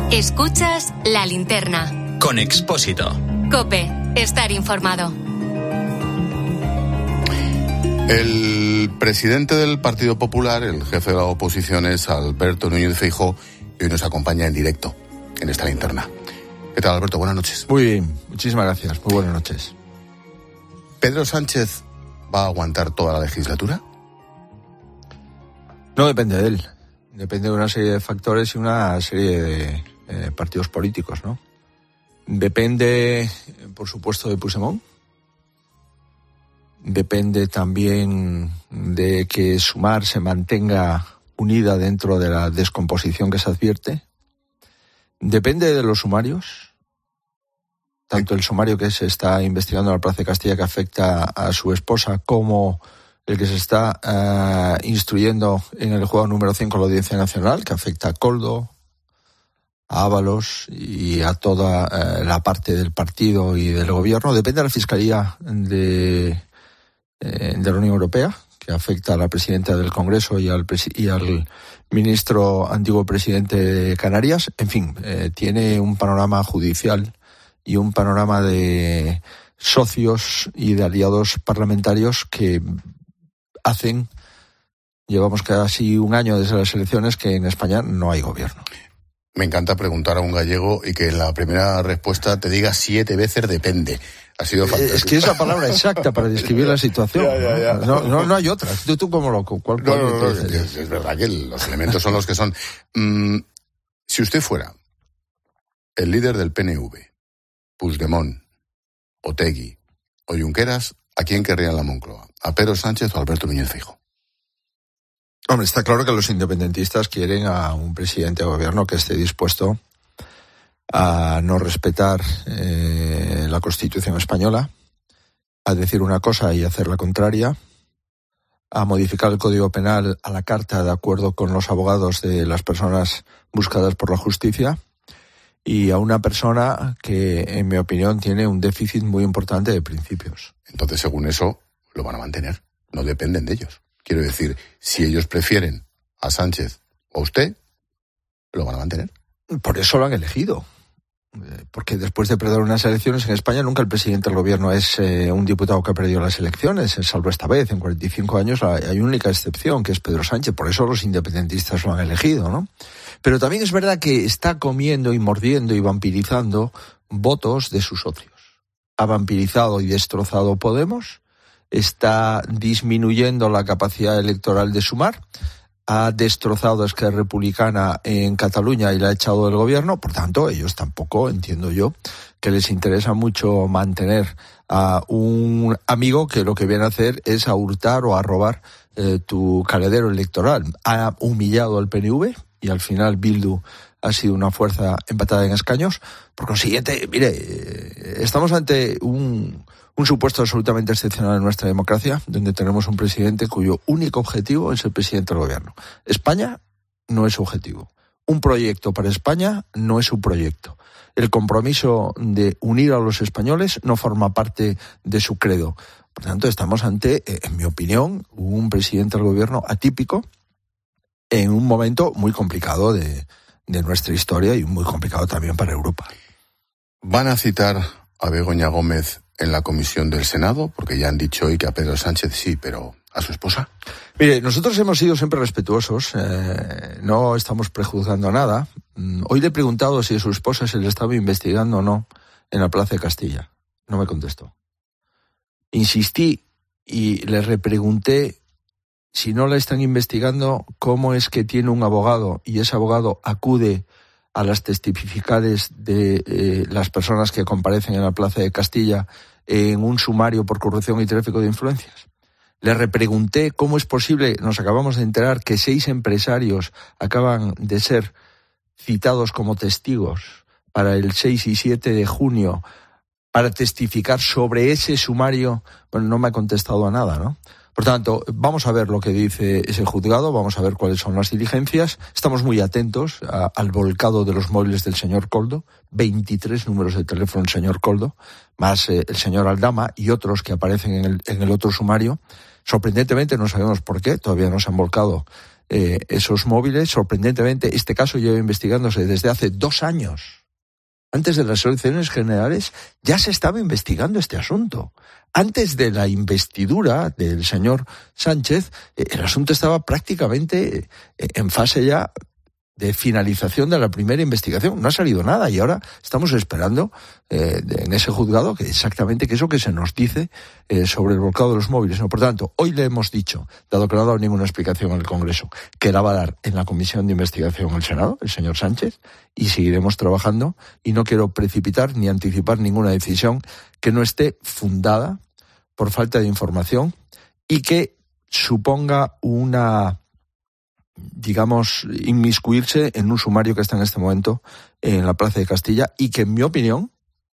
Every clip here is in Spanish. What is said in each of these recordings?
Escuchas La Linterna. Con Expósito. COPE. Estar informado. El presidente del Partido Popular, el jefe de la oposición, es Alberto Núñez Feijóo, y hoy nos acompaña en directo en esta linterna. ¿Qué tal, Alberto? Buenas noches. Muy bien, muchísimas gracias. Muy buenas noches. ¿Pedro Sánchez va a aguantar toda la legislatura? No depende de él. Depende de una serie de factores y una serie de partidos políticos, ¿no? Depende, por supuesto, de Puigdemont. Depende también de que Sumar se mantenga unida dentro de la descomposición que se advierte. Depende de los sumarios, tanto el sumario que se está investigando en la Plaza de Castilla, que afecta a su esposa, como el que se está instruyendo en el juzgado número 5 de la Audiencia Nacional, que afecta a Koldo, a Ábalos y a toda la parte del partido y del gobierno. Depende de la Fiscalía de la Unión Europea, que afecta a la presidenta del Congreso y al ministro antiguo presidente de Canarias. En fin, tiene un panorama judicial y un panorama de socios y de aliados parlamentarios que llevamos casi un año desde las elecciones, que en España no hay gobierno. Me encanta preguntar a un gallego y que en la primera respuesta te diga 7 veces depende. Ha sido fantástico. Es que es la palabra exacta para describir la situación. Ya. No hay otra. ¿Tú cómo loco? ¿Cuál No, es verdad que los elementos son los que son. Si usted fuera el líder del PNV, Puigdemont, Otegi o Junqueras, ¿a quién querría en la Moncloa? ¿A Pedro Sánchez o a Alberto Núñez Feijóo? Hombre, está claro que los independentistas quieren a un presidente de gobierno que esté dispuesto a no respetar la Constitución española, a decir una cosa y hacer la contraria, a modificar el Código Penal a la carta de acuerdo con los abogados de las personas buscadas por la justicia, y a una persona que, en mi opinión, tiene un déficit muy importante de principios. Entonces, según eso, lo van a mantener. No dependen de ellos. Quiero decir, si ellos prefieren a Sánchez o a usted, lo van a mantener. Por eso lo han elegido. Porque después de perder unas elecciones en España, nunca el presidente del gobierno es un diputado que ha perdido las elecciones, salvo esta vez. En 45 años hay una única excepción, que es Pedro Sánchez. Por eso los independentistas lo han elegido, ¿no? Pero también es verdad que está comiendo y mordiendo y vampirizando votos de sus socios. Ha vampirizado y destrozado Podemos, está disminuyendo la capacidad electoral de Sumar, ha destrozado a Esquerra Republicana en Cataluña y la ha echado del gobierno. Por tanto, ellos tampoco, entiendo yo, que les interesa mucho mantener a un amigo que lo que viene a hacer es a hurtar o a robar tu caledero electoral. Ha humillado al PNV y al final Bildu ha sido una fuerza empatada en escaños. Por consiguiente, mire, estamos ante un supuesto absolutamente excepcional en nuestra democracia, donde tenemos un presidente cuyo único objetivo es el presidente del gobierno. España no es su objetivo. Un proyecto para España no es su proyecto. El compromiso de unir a los españoles no forma parte de su credo. Por tanto, estamos ante, en mi opinión, un presidente del gobierno atípico en un momento muy complicado de nuestra historia y muy complicado también para Europa. ¿Van a citar a Begoña Gómez en la comisión del Senado? Porque ya han dicho hoy que a Pedro Sánchez sí, pero ¿a su esposa? Mire, nosotros hemos sido siempre respetuosos, no estamos prejuzgando nada. Hoy le he preguntado si a su esposa se le estaba investigando o no en la Plaza de Castilla. No me contestó. Insistí y le repregunté si no la están investigando, cómo es que tiene un abogado y ese abogado acude a las testificales de las personas que comparecen en la Plaza de Castilla en un sumario por corrupción y tráfico de influencias. Le repregunté cómo es posible, nos acabamos de enterar, que 6 empresarios acaban de ser citados como testigos para el 6 y 7 de junio para testificar sobre ese sumario. Bueno, no me ha contestado a nada, ¿no? Por tanto, vamos a ver lo que dice ese juzgado, vamos a ver cuáles son las diligencias. Estamos muy atentos al volcado de los móviles del señor Koldo, 23 números de teléfono del señor Koldo, más el señor Aldama y otros que aparecen en el otro sumario. Sorprendentemente, no sabemos por qué, todavía no se han volcado esos móviles. Sorprendentemente, este caso lleva investigándose desde hace 2 años. Antes de las elecciones generales ya se estaba investigando este asunto. Antes de la investidura del señor Sánchez, el asunto estaba prácticamente en fase ya de finalización de la primera investigación. No ha salido nada y ahora estamos esperando en ese juzgado que exactamente qué es lo que se nos dice sobre el volcado de los móviles. Por tanto, hoy le hemos dicho, dado que no ha dado ninguna explicación en el Congreso, que la va a dar en la Comisión de Investigación el Senado, el señor Sánchez, y seguiremos trabajando, y no quiero precipitar ni anticipar ninguna decisión que no esté fundada por falta de información y que suponga inmiscuirse en un sumario que está en este momento en la Plaza de Castilla y que, en mi opinión,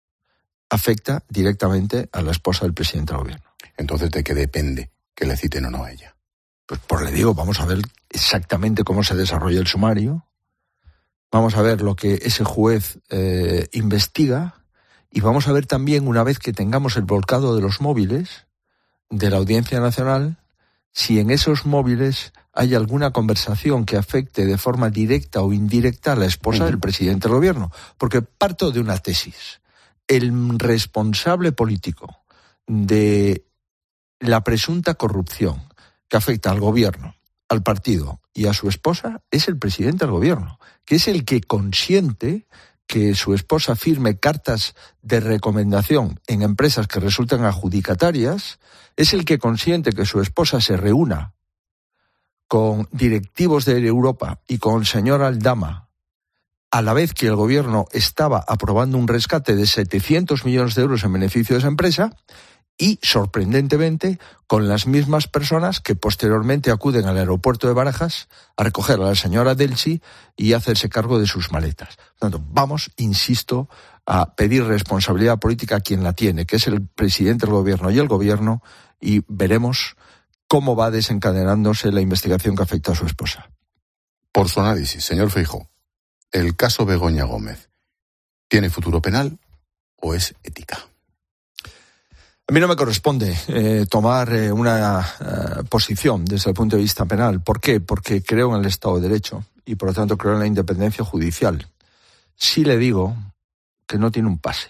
afecta directamente a la esposa del presidente del gobierno. Entonces, ¿de qué depende que le citen o no a ella? Pues le digo, vamos a ver exactamente cómo se desarrolla el sumario, vamos a ver lo que ese juez investiga, y vamos a ver también, una vez que tengamos el volcado de los móviles de la Audiencia Nacional, si en esos móviles hay alguna conversación que afecte de forma directa o indirecta a la esposa del presidente del gobierno. Porque parto de una tesis. El responsable político de la presunta corrupción que afecta al gobierno, al partido y a su esposa es el presidente del gobierno, que es el que consiente que su esposa firme cartas de recomendación en empresas que resultan adjudicatarias, es el que consiente que su esposa se reúna con directivos de Europa y con el señor Aldama, a la vez que el gobierno estaba aprobando un rescate de 700 millones de euros en beneficio de esa empresa, y, sorprendentemente, con las mismas personas que posteriormente acuden al aeropuerto de Barajas a recoger a la señora Delcy y hacerse cargo de sus maletas. Por tanto, vamos, insisto, a pedir responsabilidad política a quien la tiene, que es el presidente del gobierno y el gobierno, y veremos cómo va desencadenándose la investigación que afecta a su esposa. Por su análisis, señor Feijóo, ¿el caso Begoña Gómez tiene futuro penal o es ética? A mí no me corresponde tomar una posición desde el punto de vista penal. ¿Por qué? Porque creo en el Estado de Derecho y, por lo tanto, creo en la independencia judicial. Sí le digo que no tiene un pase.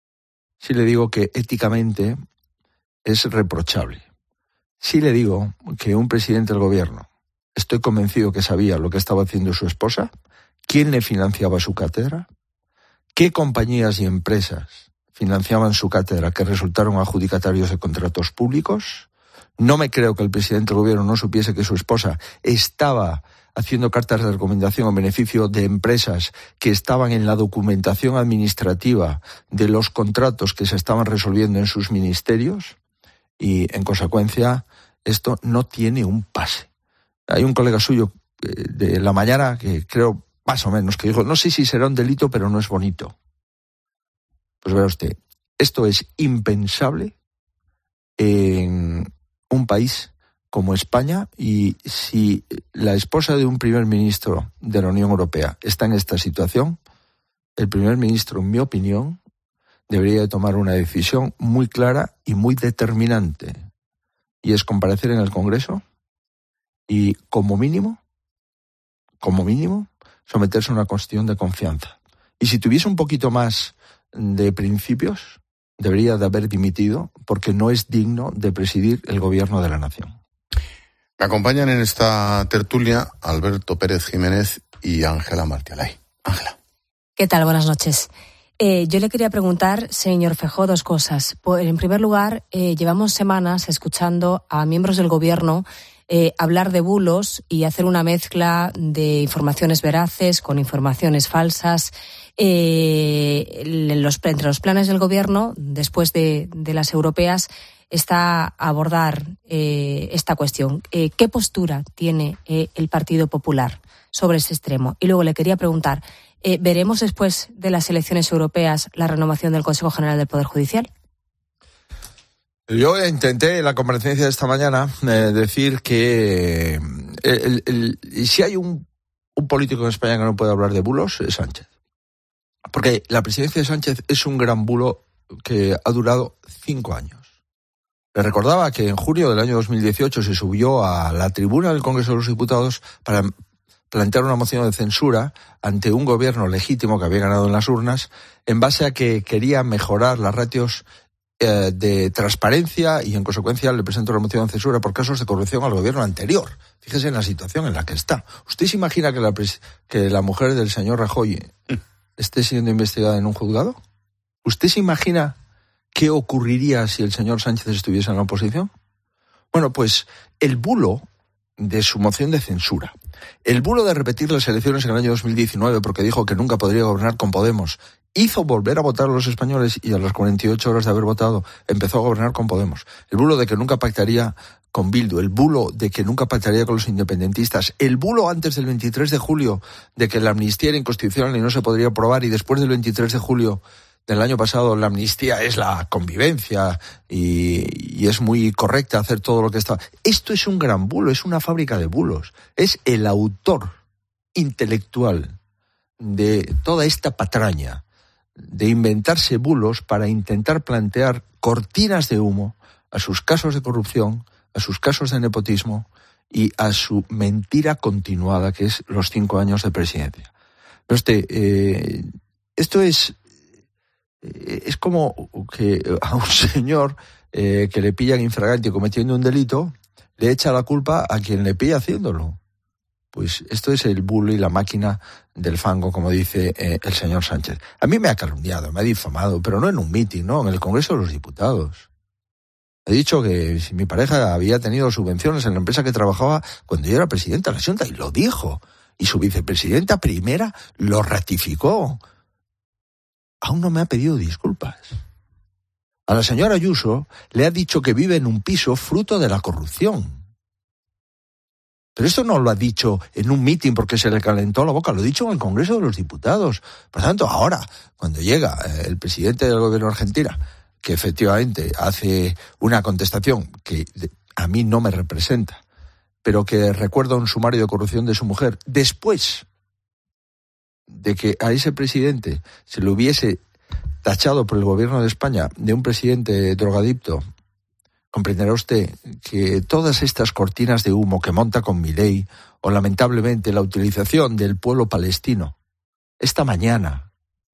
Sí le digo que éticamente es reprochable. Sí le digo que un presidente del gobierno, estoy convencido que sabía lo que estaba haciendo su esposa, quién le financiaba su cátedra, qué compañías y empresas financiaban su cátedra que resultaron adjudicatarios de contratos públicos. No me creo que el presidente del gobierno no supiese que su esposa estaba haciendo cartas de recomendación en beneficio de empresas que estaban en la documentación administrativa de los contratos que se estaban resolviendo en sus ministerios, y, en consecuencia, esto no tiene un pase. Hay un colega suyo de La Mañana que creo, más o menos, que dijo, no sé si será un delito, pero no es bonito. Pues verá usted, esto es impensable en un país como España, y si la esposa de un primer ministro de la Unión Europea está en esta situación, el primer ministro, en mi opinión, debería de tomar una decisión muy clara y muy determinante, y es comparecer en el Congreso y, como mínimo, someterse a una cuestión de confianza. Y si tuviese un poquito más de principios, debería de haber dimitido, porque no es digno de presidir el gobierno de la nación. Me acompañan en esta tertulia Alberto Pérez Jiménez y Ángela Martialay. Ángela. ¿Qué tal? Buenas noches. Yo le quería preguntar, señor Feijóo, 2 cosas. En primer lugar, llevamos semanas escuchando a miembros del gobierno hablar de bulos y hacer una mezcla de informaciones veraces con informaciones falsas. Entre los planes del gobierno, después de las europeas, está abordar esta cuestión. ¿Qué postura tiene el Partido Popular sobre ese extremo? Y luego le quería preguntar, ¿veremos después de las elecciones europeas la renovación del Consejo General del Poder Judicial? Yo intenté en la comparecencia de esta mañana decir que si hay un político en España que no puede hablar de bulos, es Sánchez. Porque la presidencia de Sánchez es un gran bulo que ha durado 5 años. Le recordaba que en junio del año 2018 se subió a la tribuna del Congreso de los Diputados para plantear una moción de censura ante un gobierno legítimo que había ganado en las urnas, en base a que quería mejorar las ratios de transparencia, y en consecuencia le presento la moción de censura por casos de corrupción al gobierno anterior. Fíjese en la situación en la que está. ¿Usted se imagina que la mujer del señor Rajoy esté siendo investigada en un juzgado? ¿Usted se imagina qué ocurriría si el señor Sánchez estuviese en la oposición? Bueno, pues el bulo de su moción de censura, el bulo de repetir las elecciones en el año 2019 porque dijo que nunca podría gobernar con Podemos, hizo volver a votar a los españoles y a las 48 horas de haber votado empezó a gobernar con Podemos. El bulo de que nunca pactaría con Bildu, el bulo de que nunca pactaría con los independentistas, el bulo antes del 23 de julio de que la amnistía era inconstitucional y no se podría aprobar, y después del 23 de julio del año pasado la amnistía es la convivencia y es muy correcta hacer todo lo que está. Esto es un gran bulo, es una fábrica de bulos. Es el autor intelectual de toda esta patraña de inventarse bulos para intentar plantear cortinas de humo a sus casos de corrupción, a sus casos de nepotismo y a su mentira continuada, que es los 5 años de presidencia. Esto es como que a un señor que le pillan infragante cometiendo un delito, le echa la culpa a quien le pilla haciéndolo. Pues esto es el bulo y la máquina del fango, como dice el señor Sánchez. A mí me ha calumniado, me ha difamado, pero no en un mitin, no, en el Congreso de los Diputados. He dicho que si mi pareja había tenido subvenciones en la empresa que trabajaba cuando yo era presidenta de la Xunta, y lo dijo. Y su vicepresidenta primera lo ratificó. Aún no me ha pedido disculpas. A la señora Ayuso le ha dicho que vive en un piso fruto de la corrupción. Pero esto no lo ha dicho en un mitin porque se le calentó la boca, lo ha dicho en el Congreso de los Diputados. Por tanto, ahora, cuando llega el presidente del gobierno de Argentina, que efectivamente hace una contestación que a mí no me representa, pero que recuerda un sumario de corrupción de su mujer, después de que a ese presidente se le hubiese tachado por el gobierno de España de un presidente drogadicto, comprenderá usted que todas estas cortinas de humo que monta con Milei, o lamentablemente la utilización del pueblo palestino esta mañana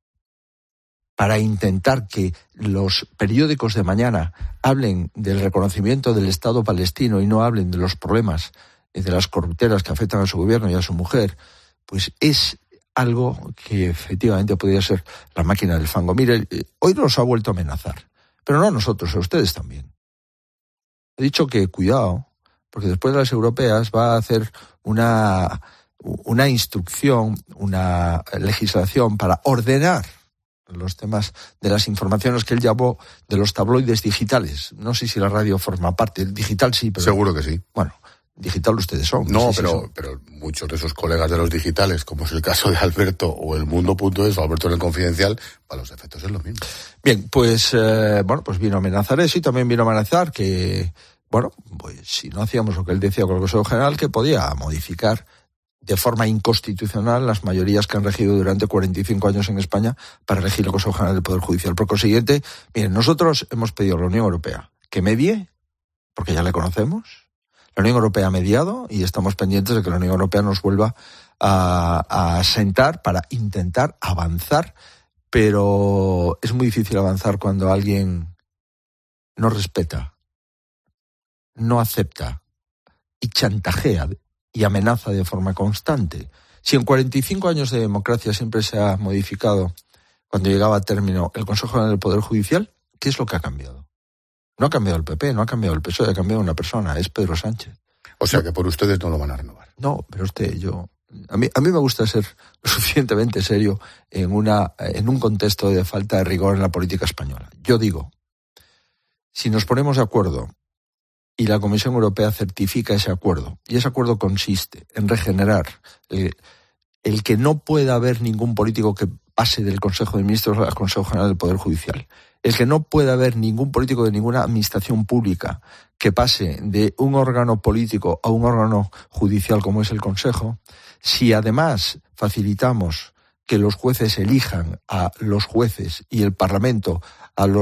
para intentar que los periódicos de mañana hablen del reconocimiento del Estado palestino y no hablen de los problemas y de las corruptelas que afectan a su gobierno y a su mujer, pues es algo que efectivamente podría ser la máquina del fango. Mire, hoy nos ha vuelto a amenazar, pero no a nosotros, a ustedes también. He dicho que cuidado, porque después de las europeas va a hacer una instrucción, una legislación para ordenar los temas de las informaciones que él llamó de los tabloides digitales. No sé si la radio forma parte, el digital sí, pero... Seguro que sí. Bueno, digital ustedes son. No, pero muchos de esos colegas de los digitales, como es el caso de Alberto o el Mundo.es o Alberto en el Confidencial, para los efectos es lo mismo. Bien, pues pues vino a amenazar eso, y también vino a amenazar que, pues si no hacíamos lo que él decía con el Consejo General, que podía modificar de forma inconstitucional las mayorías que han regido durante 45 años en España para elegir el Consejo General del Poder Judicial. Por consiguiente, miren, nosotros hemos pedido a la Unión Europea que medie, porque ya le conocemos. La Unión Europea ha mediado y estamos pendientes de que la Unión Europea nos vuelva a sentar para intentar avanzar, pero es muy difícil avanzar cuando alguien no respeta, no acepta y chantajea y amenaza de forma constante. Si en 45 años de democracia siempre se ha modificado, cuando llegaba a término el Consejo General del Poder Judicial, ¿qué es lo que ha cambiado? No ha cambiado el PP, no ha cambiado el PSOE, ha cambiado una persona, es Pedro Sánchez. O sea que por ustedes no lo van a renovar. No, pero a mí me gusta ser lo suficientemente serio en un contexto de falta de rigor en la política española. Yo digo, si nos ponemos de acuerdo y la Comisión Europea certifica ese acuerdo, y ese acuerdo consiste en regenerar el que no pueda haber ningún político que pase del Consejo de Ministros al Consejo General del Poder Judicial, el que no pueda haber ningún político de ninguna administración pública que pase de un órgano político a un órgano judicial como es el Consejo, si además facilitamos que los jueces elijan a los jueces y el Parlamento a los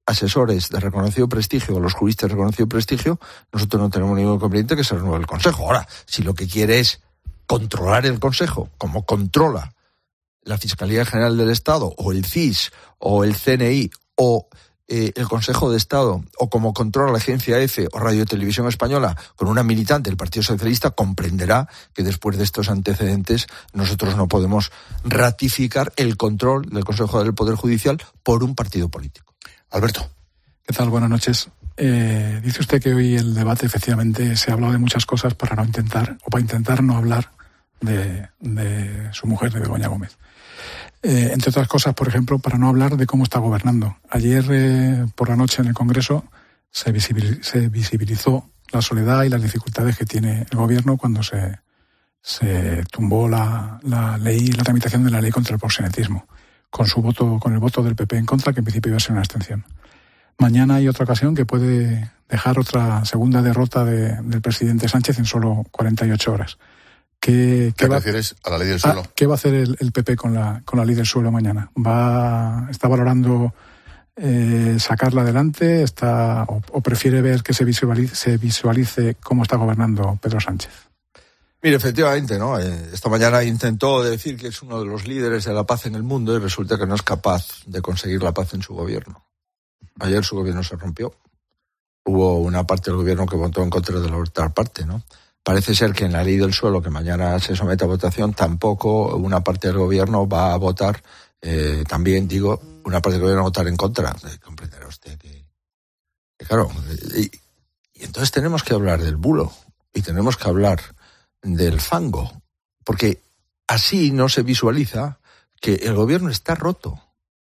asesores de reconocido prestigio o los juristas de reconocido prestigio, nosotros no tenemos ningún inconveniente que se renueve el Consejo. Ahora, si lo que quiere es controlar el Consejo, como controla la Fiscalía General del Estado, o el CIS, o el CNI, o el Consejo de Estado, o como controla la Agencia EFE o Radio Televisión Española, con una militante del Partido Socialista, comprenderá que después de estos antecedentes nosotros no podemos ratificar el control del Consejo del Poder Judicial por un partido político. Alberto. ¿Qué tal? Buenas noches. Dice usted que hoy el debate efectivamente se ha hablado de muchas cosas para intentar no hablar de su mujer, de Begoña Gómez. Entre otras cosas, por ejemplo, para no hablar de cómo está gobernando. Ayer por la noche en el Congreso se visibilizó la soledad y las dificultades que tiene el gobierno cuando se tumbó la tramitación de la ley contra el proxenetismo, con el voto del PP en contra, que en principio iba a ser una abstención. Mañana hay otra ocasión que puede dejar otra segunda derrota del presidente Sánchez en solo 48 horas. ¿Qué te refieres a la ley del suelo? ¿Qué va a hacer el PP con la ley del suelo mañana? ¿Está valorando sacarla adelante? ¿O prefiere ver que se visualice cómo está gobernando Pedro Sánchez? Mire, efectivamente, ¿no? Esta mañana intentó decir que es uno de los líderes de la paz en el mundo y resulta que no es capaz de conseguir la paz en su gobierno. Ayer su gobierno se rompió. Hubo una parte del gobierno que votó en contra de la otra parte, ¿no? Parece ser que en la ley del suelo, que mañana se somete a votación, tampoco una parte del gobierno va a votar, también digo, una parte del gobierno va a votar en contra. Comprenderá usted que claro, y entonces tenemos que hablar del bulo y tenemos que hablar del fango, porque así no se visualiza que el gobierno está roto.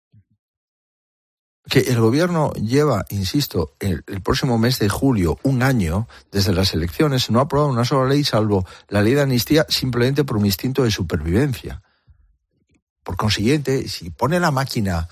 Que el gobierno lleva, insisto, el próximo mes de julio, un año desde las elecciones, no ha aprobado una sola ley salvo la ley de amnistía simplemente por un instinto de supervivencia. Por consiguiente, si pone la máquina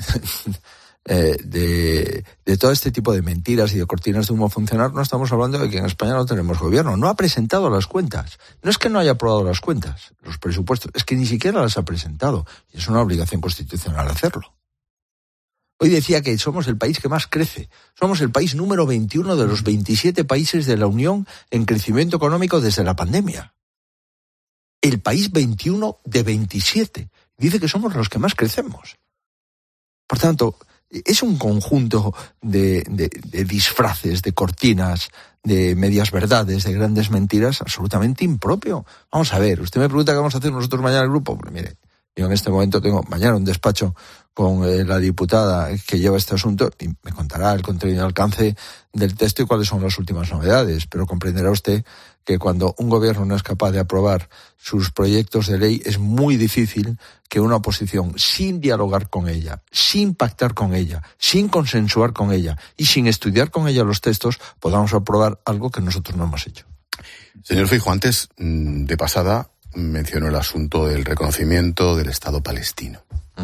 de todo este tipo de mentiras y de cortinas de humo a funcionar, no estamos hablando de que en España no tenemos gobierno. No ha presentado las cuentas. No es que no haya aprobado las cuentas, los presupuestos, es que ni siquiera las ha presentado. Y es una obligación constitucional hacerlo. Hoy decía que somos el país que más crece. Somos el país número 21 de los 27 países de la Unión en crecimiento económico desde la pandemia. El país 21 de 27. Dice que somos los que más crecemos. Por tanto, es un conjunto de disfraces, de cortinas, de medias verdades, de grandes mentiras absolutamente impropio. Vamos a ver, usted me pregunta qué vamos a hacer nosotros mañana en el grupo. Pues mire, yo en este momento tengo mañana un despacho con la diputada que lleva este asunto y me contará el contenido y alcance del texto y cuáles son las últimas novedades. Pero comprenderá usted que cuando un gobierno no es capaz de aprobar sus proyectos de ley es muy difícil que una oposición, sin dialogar con ella, sin pactar con ella, sin consensuar con ella y sin estudiar con ella los textos, podamos aprobar algo que nosotros no hemos hecho. Señor Feijóo, antes de pasada mencionó el asunto del reconocimiento del Estado palestino.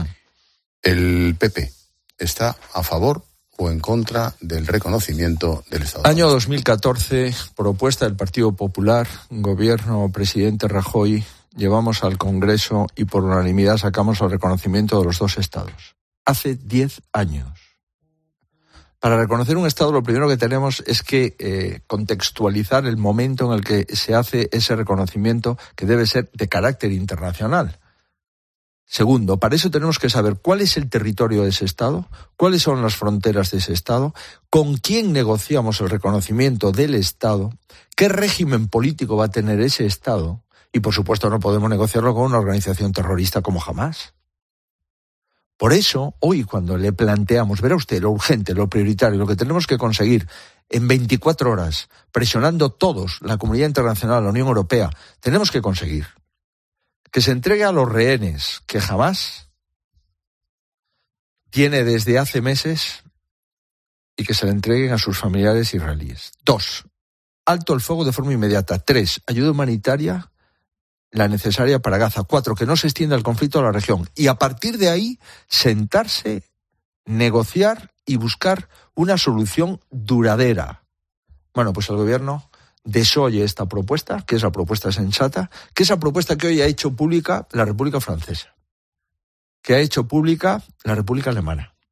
¿El PP está a favor o en contra del reconocimiento del Estado palestino? Año 2014, propuesta del Partido Popular, gobierno, presidente Rajoy, llevamos al Congreso y por unanimidad sacamos el reconocimiento de los dos Estados. Hace 10 años. Para reconocer un Estado lo primero que tenemos es que contextualizar el momento en el que se hace ese reconocimiento, que debe ser de carácter internacional. Segundo, para eso tenemos que saber cuál es el territorio de ese Estado, cuáles son las fronteras de ese Estado, con quién negociamos el reconocimiento del Estado, qué régimen político va a tener ese Estado, y por supuesto no podemos negociarlo con una organización terrorista como Hamás. Por eso, hoy cuando le planteamos, verá usted, lo urgente, lo prioritario, lo que tenemos que conseguir en 24 horas, presionando todos, la comunidad internacional, la Unión Europea, tenemos que conseguir que se entregue a los rehenes que Hamás tiene desde hace meses y que se le entreguen a sus familiares israelíes. 2, alto el fuego de forma inmediata. 3, ayuda humanitaria, la necesaria para Gaza. 4, que no se extienda el conflicto a la región. Y a partir de ahí, sentarse, negociar y buscar una solución duradera. Bueno, pues el gobierno desoye esta propuesta, que es la propuesta sensata, que es la propuesta que hoy ha hecho pública la República Francesa, que ha hecho pública la República Alemana,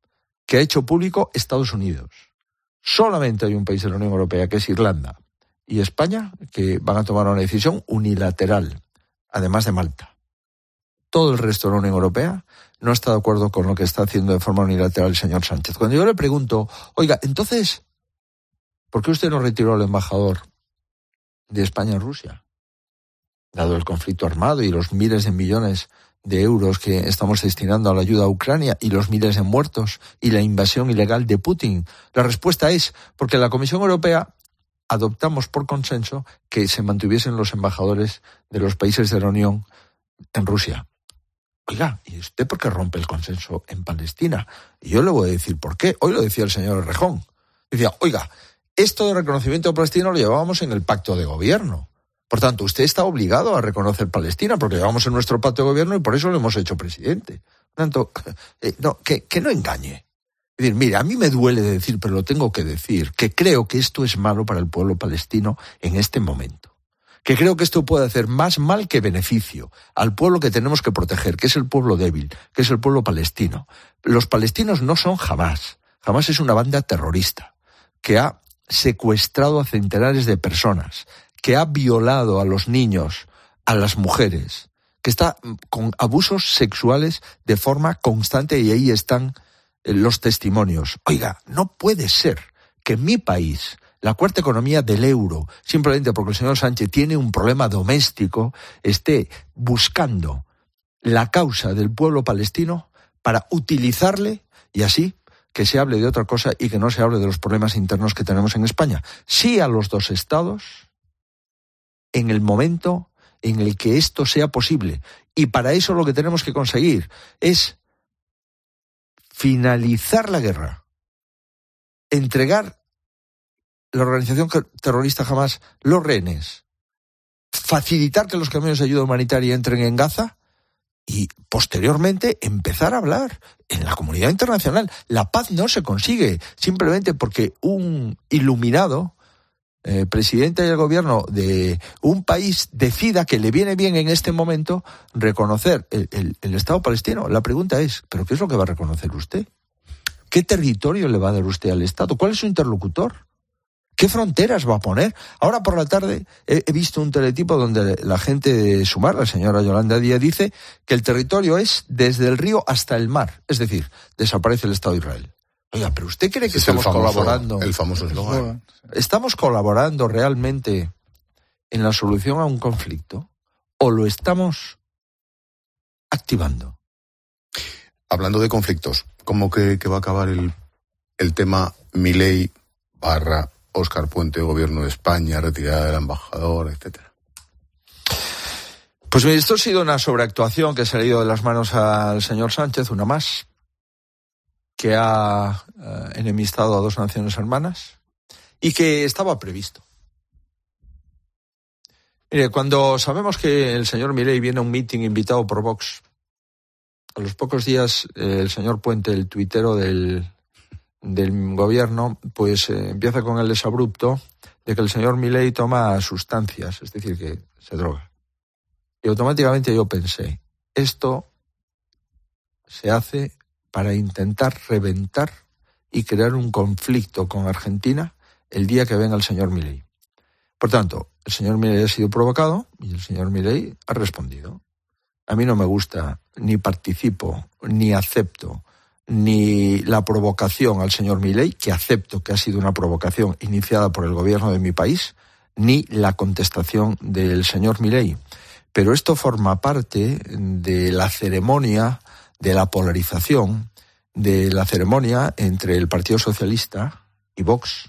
que ha hecho público Estados Unidos. Solamente hay un país de la Unión Europea, que es Irlanda, y España, que van a tomar una decisión unilateral, además de Malta. Todo el resto de la Unión Europea no está de acuerdo con lo que está haciendo de forma unilateral el señor Sánchez. Cuando yo le pregunto, oiga, entonces, ¿por qué usted no retiró al embajador de España en Rusia? Dado el conflicto armado y los miles de millones de euros que estamos destinando a la ayuda a Ucrania y los miles de muertos y la invasión ilegal de Putin. La respuesta es porque la Comisión Europea adoptamos por consenso que se mantuviesen los embajadores de los países de la Unión en Rusia. Oiga, ¿y usted por qué rompe el consenso en Palestina? Y yo le voy a decir por qué. Hoy lo decía el señor Errejón. Decía, oiga, esto de reconocimiento palestino lo llevábamos en el pacto de gobierno. Por tanto, usted está obligado a reconocer Palestina porque llevamos en nuestro pacto de gobierno y por eso lo hemos hecho presidente. Por tanto, que no engañe. Es decir, mire, a mí me duele de decir, pero lo tengo que decir, que creo que esto es malo para el pueblo palestino en este momento. Que creo que esto puede hacer más mal que beneficio al pueblo que tenemos que proteger, que es el pueblo débil, que es el pueblo palestino. Los palestinos no son Hamás. Hamás es una banda terrorista que ha secuestrado a centenares de personas, que ha violado a los niños, a las mujeres, que está con abusos sexuales de forma constante y ahí están los testimonios. Oiga, no puede ser que mi país, la cuarta economía del euro, simplemente porque el señor Sánchez tiene un problema doméstico, esté buscando la causa del pueblo palestino para utilizarle y así que se hable de otra cosa y que no se hable de los problemas internos que tenemos en España. Sí a los dos estados en el momento en el que esto sea posible. Y para eso lo que tenemos que conseguir es finalizar la guerra, entregar la organización terrorista Hamás los rehenes, facilitar que los camiones de ayuda humanitaria entren en Gaza y posteriormente empezar a hablar en la comunidad internacional. La paz no se consigue simplemente porque un iluminado presidente del gobierno de un país decida que le viene bien en este momento reconocer el Estado palestino. La pregunta es, ¿pero qué es lo que va a reconocer usted? ¿Qué territorio le va a dar usted al Estado? ¿Cuál es su interlocutor? ¿Qué fronteras va a poner? Ahora por la tarde he visto un teletipo donde la gente de Sumar, la señora Yolanda Díaz, dice que el territorio es desde el río hasta el mar. Es decir, desaparece el Estado de Israel. Oiga, ¿pero usted cree que estamos colaborando? El famoso eslogan. ¿Estamos colaborando realmente en la solución a un conflicto? ¿O lo estamos activando? Hablando de conflictos, ¿cómo que va a acabar el tema Milei / Óscar Puente, gobierno de España, retirada del embajador, etcétera? Pues mire, esto ha sido una sobreactuación que se ha ido de las manos al señor Sánchez, una más, que ha enemistado a dos naciones hermanas y que estaba previsto. Mire, cuando sabemos que el señor Milei viene a un meeting invitado por Vox, a los pocos días el señor Puente, el tuitero del gobierno, pues empieza con el desabrupto de que el señor Milei toma sustancias, es decir, que se droga. Y automáticamente yo pensé, esto se hace para intentar reventar y crear un conflicto con Argentina el día que venga el señor Milei. Por tanto, el señor Milei ha sido provocado y el señor Milei ha respondido. A mí no me gusta, ni participo, ni acepto, ni la provocación al señor Milei, que acepto que ha sido una provocación iniciada por el gobierno de mi país, ni la contestación del señor Milei. Pero esto forma parte de la ceremonia de la polarización, de la ceremonia entre el Partido Socialista y Vox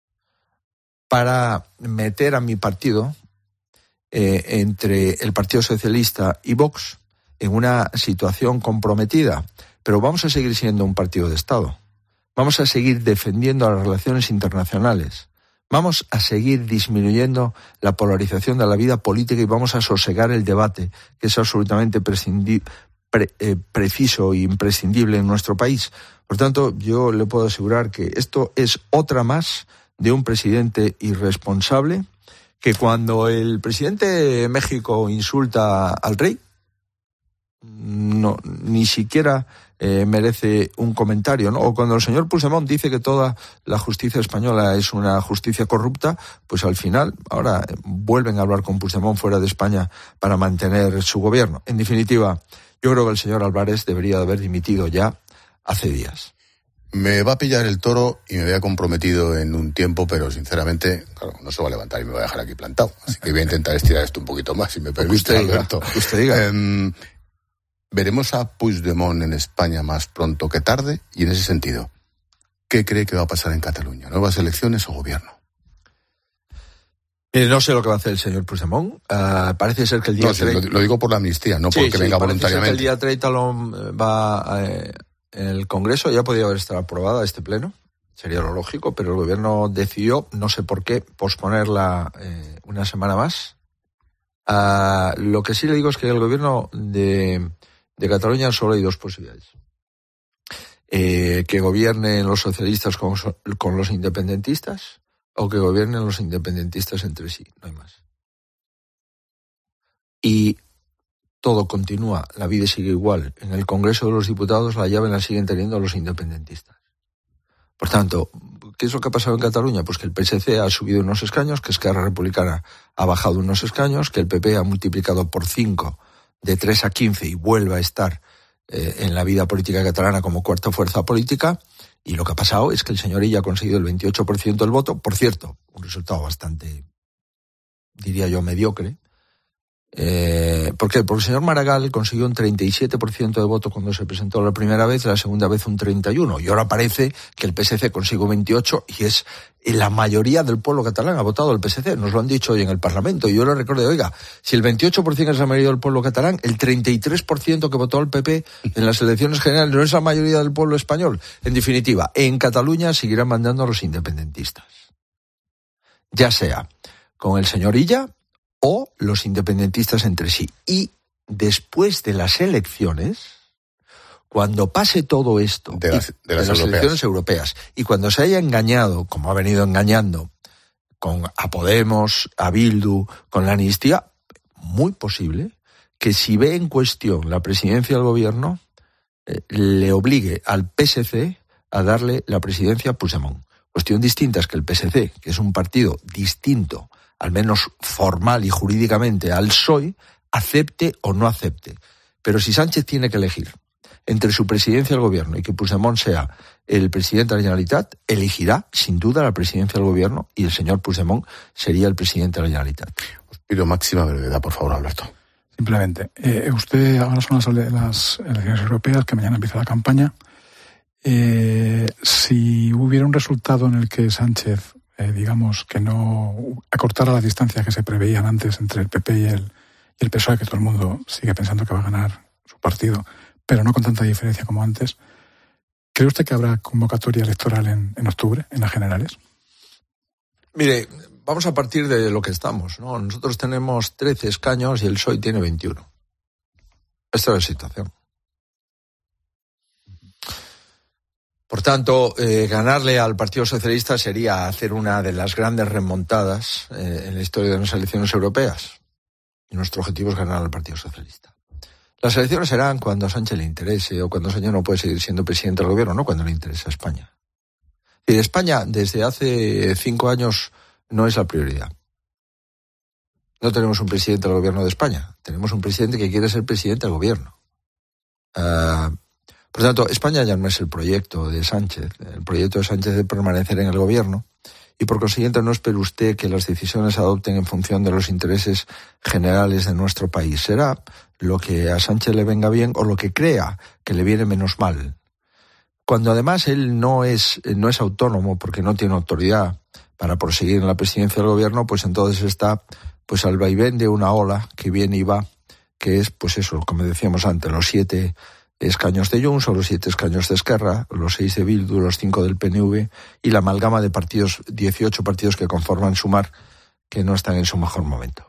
para meter a mi partido entre el Partido Socialista y Vox en una situación comprometida. Pero vamos a seguir siendo un partido de Estado. Vamos a seguir defendiendo las relaciones internacionales. Vamos a seguir disminuyendo la polarización de la vida política y vamos a sosegar el debate, que es absolutamente preciso e imprescindible en nuestro país. Por tanto, yo le puedo asegurar que esto es otra más de un presidente irresponsable que cuando el presidente de México insulta al rey, no, ni siquiera merece un comentario, ¿no? O cuando el señor Puigdemont dice que toda la justicia española es una justicia corrupta, pues al final ahora vuelven a hablar con Puigdemont fuera de España para mantener su gobierno. En definitiva, yo creo que el señor Álvarez debería de haber dimitido ya hace días. Me va a pillar el toro y me había comprometido en un tiempo, pero sinceramente, claro, no se va a levantar y me va a dejar aquí plantado. Así que voy a intentar estirar esto un poquito más, si me permite, Alberto. Usted diga. Veremos a Puigdemont en España más pronto que tarde, y en ese sentido, ¿qué cree que va a pasar en Cataluña? ¿Nuevas elecciones o gobierno? No sé lo que va a hacer el señor Puigdemont. Parece ser que el día 30... Lo digo por la amnistía, no porque venga voluntariamente. El día 30 va en el Congreso, ya podía haber estado aprobada este pleno, sería lo lógico, pero el gobierno decidió, no sé por qué, posponerla una semana más. Lo que sí le digo es que el gobierno de Cataluña solo hay dos posibilidades. Que gobiernen los socialistas con los independentistas, o que gobiernen los independentistas entre sí, no hay más. Y todo continúa, la vida sigue igual. En el Congreso de los Diputados la llave la siguen teniendo los independentistas. Por tanto, ¿qué es lo que ha pasado en Cataluña? Pues que el PSC ha subido unos escaños, que Esquerra Republicana ha bajado unos escaños, que el PP ha multiplicado por 5 de 3 a 15 y vuelve a estar en la vida política catalana como cuarta fuerza política. Y lo que ha pasado es que el señor Illa ha conseguido el 28% del voto. Por cierto, un resultado bastante, diría yo, mediocre. ¿Por qué? Porque el señor Maragall consiguió un 37% de voto cuando se presentó la primera vez, la segunda vez un 31%. Y ahora parece que el PSC consiguió 28% y es la mayoría del pueblo catalán ha votado al PSC. Nos lo han dicho hoy en el Parlamento. Y yo le recuerdo, oiga, si el 28% es la mayoría del pueblo catalán, el 33% que votó al PP en las elecciones generales no es la mayoría del pueblo español. En definitiva, en Cataluña seguirán mandando a los independentistas. Ya sea con el señor Illa o los independentistas entre sí. Y después de las elecciones, cuando pase todo esto de las elecciones europeas, y cuando se haya engañado, como ha venido engañando, a Podemos, a Bildu, con la amnistía, muy posible que si ve en cuestión la presidencia del gobierno, le obligue al PSC a darle la presidencia a Puigdemont. Cuestión distinta es que el PSC, que es un partido distinto, al menos formal y jurídicamente, al PSOE, acepte o no acepte. Pero si Sánchez tiene que elegir entre su presidencia del gobierno y que Puigdemont sea el presidente de la Generalitat, elegirá sin duda la presidencia del gobierno y el señor Puigdemont sería el presidente de la Generalitat. Os pido máxima brevedad, por favor, Alberto. Simplemente, usted, ahora son las elecciones europeas, que mañana empieza la campaña. Si hubiera un resultado en el que Sánchez, digamos, que no acortara las distancias que se preveían antes entre el PP y el PSOE, que todo el mundo sigue pensando que va a ganar su partido, pero no con tanta diferencia como antes, ¿cree usted que habrá convocatoria electoral en octubre, en las generales? Mire, vamos a partir de lo que estamos, ¿no? Nosotros tenemos 13 escaños y el PSOE tiene 21. Esta es la situación. Por tanto, ganarle al Partido Socialista sería hacer una de las grandes remontadas en la historia de las elecciones europeas. Y nuestro objetivo es ganar al Partido Socialista. Las elecciones serán cuando a Sánchez le interese o cuando Sánchez no puede seguir siendo presidente del gobierno, no cuando le interese a España. Y España, desde hace 5 años, no es la prioridad. No tenemos un presidente del gobierno de España. Tenemos un presidente que quiere ser presidente del gobierno. Por tanto, España ya no es el proyecto de Sánchez. El proyecto de Sánchez es permanecer en el gobierno y, por consiguiente, no espere usted que las decisiones se adopten en función de los intereses generales de nuestro país. Será lo que a Sánchez le venga bien o lo que crea que le viene menos mal. Cuando además él no es autónomo porque no tiene autoridad para proseguir en la presidencia del gobierno, pues entonces está pues al vaivén de una ola que viene y va, que es pues eso, como decíamos antes, los 7 escaños de Junts o los 7 escaños de Esquerra, los 6 de Bildu, los 5 del PNV y la amalgama de partidos, 18 partidos que conforman Sumar, que no están en su mejor momento.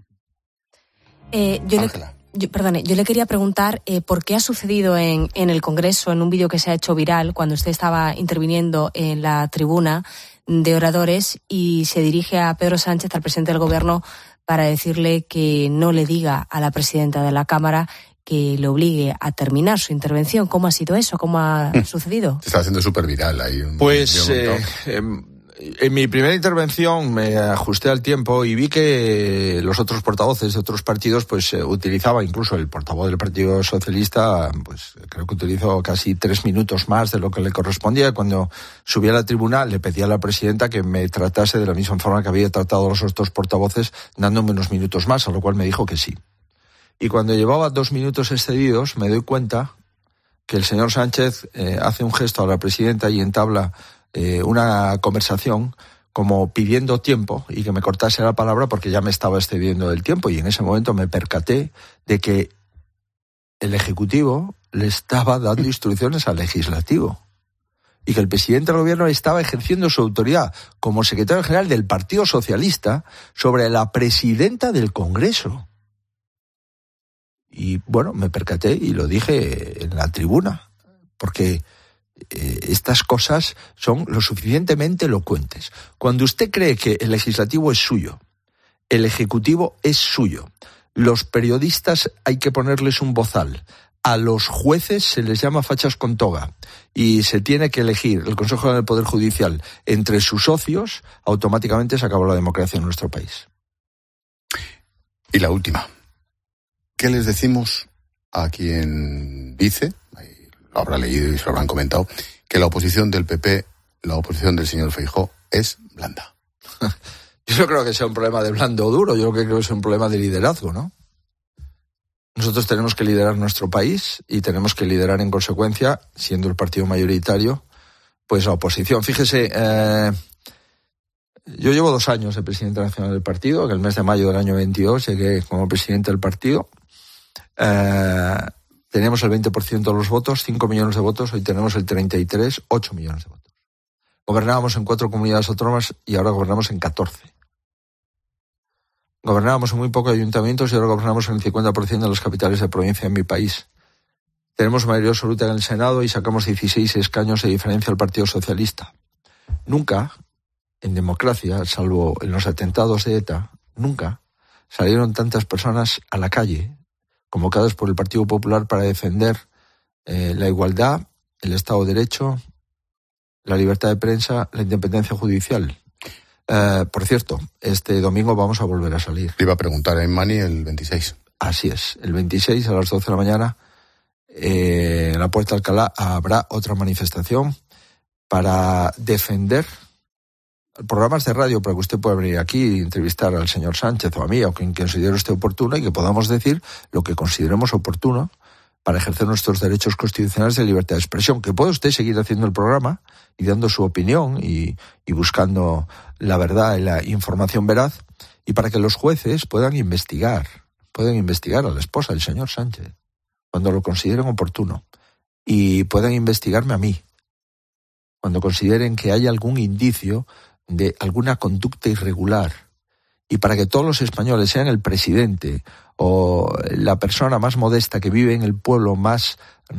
Yo le quería preguntar por qué ha sucedido en el Congreso, en un vídeo que se ha hecho viral, cuando usted estaba interviniendo en la tribuna de oradores y se dirige a Pedro Sánchez, al presidente del Gobierno, para decirle que no le diga a la presidenta de la Cámara que le obligue a terminar su intervención. ¿Cómo ha sido eso? ¿Cómo ha sucedido? Se está haciendo súper viral ahí. Pues en mi primera intervención me ajusté al tiempo y vi que los otros portavoces de otros partidos pues utilizaba, incluso el portavoz del Partido Socialista, pues creo que utilizó casi 3 minutos más de lo que le correspondía. Cuando subí a la tribuna le pedí a la presidenta que me tratase de la misma forma que había tratado a los otros portavoces, dándome unos minutos más, a lo cual me dijo que sí. Y cuando llevaba 2 minutos excedidos me doy cuenta que el señor Sánchez hace un gesto a la presidenta y entabla una conversación como pidiendo tiempo y que me cortase la palabra porque ya me estaba excediendo del tiempo, y en ese momento me percaté de que el Ejecutivo le estaba dando instrucciones al Legislativo y que el presidente del Gobierno estaba ejerciendo su autoridad como secretario general del Partido Socialista sobre la presidenta del Congreso. Y bueno, me percaté y lo dije en la tribuna, porque estas cosas son lo suficientemente elocuentes. Cuando usted cree que el legislativo es suyo, el ejecutivo es suyo, los periodistas hay que ponerles un bozal, a los jueces se les llama fachas con toga y se tiene que elegir el Consejo General del Poder Judicial entre sus socios, automáticamente se acabó la democracia en nuestro país. Y la última. ¿Qué les decimos a quien dice, lo habrá leído y se lo habrán comentado, que la oposición del PP, la oposición del señor Feijóo, es blanda? Yo no creo que sea un problema de blando o duro, yo creo que es un problema de liderazgo, ¿no? Nosotros tenemos que liderar nuestro país y tenemos que liderar en consecuencia, siendo el partido mayoritario, pues la oposición. Fíjese, yo llevo 2 años de presidente nacional del partido, que el mes de mayo del año 22 llegué como presidente del partido. Teníamos el 20% de los votos, 5 millones de votos, hoy tenemos el 33, 8 millones de votos. Gobernábamos en 4 comunidades autónomas y ahora gobernamos en 14. Gobernábamos en muy pocos ayuntamientos y ahora gobernamos en el 50% de las capitales de provincia en mi país. Tenemos mayoría absoluta en el Senado y sacamos 16 escaños de diferencia al Partido Socialista. Nunca, en democracia, salvo en los atentados de ETA, nunca salieron tantas personas a la calle convocadas por el Partido Popular para defender la igualdad, el Estado de Derecho, la libertad de prensa, la independencia judicial. Por cierto, este domingo vamos a volver a salir. Le iba a preguntar en Mani el 26. Así es, el 26 a las 12 de la mañana en la Puerta de Alcalá habrá otra manifestación para defender programas de radio, para que usted pueda venir aquí y entrevistar al señor Sánchez o a mí o quien considere usted oportuno y que podamos decir lo que consideremos oportuno para ejercer nuestros derechos constitucionales de libertad de expresión. Que puede usted seguir haciendo el programa y dando su opinión y buscando la verdad y la información veraz, y para que los jueces puedan investigar a la esposa del señor Sánchez cuando lo consideren oportuno y puedan investigarme a mí cuando consideren que hay algún indicio de alguna conducta irregular, y para que todos los españoles, sean el presidente o la persona más modesta que vive en el pueblo más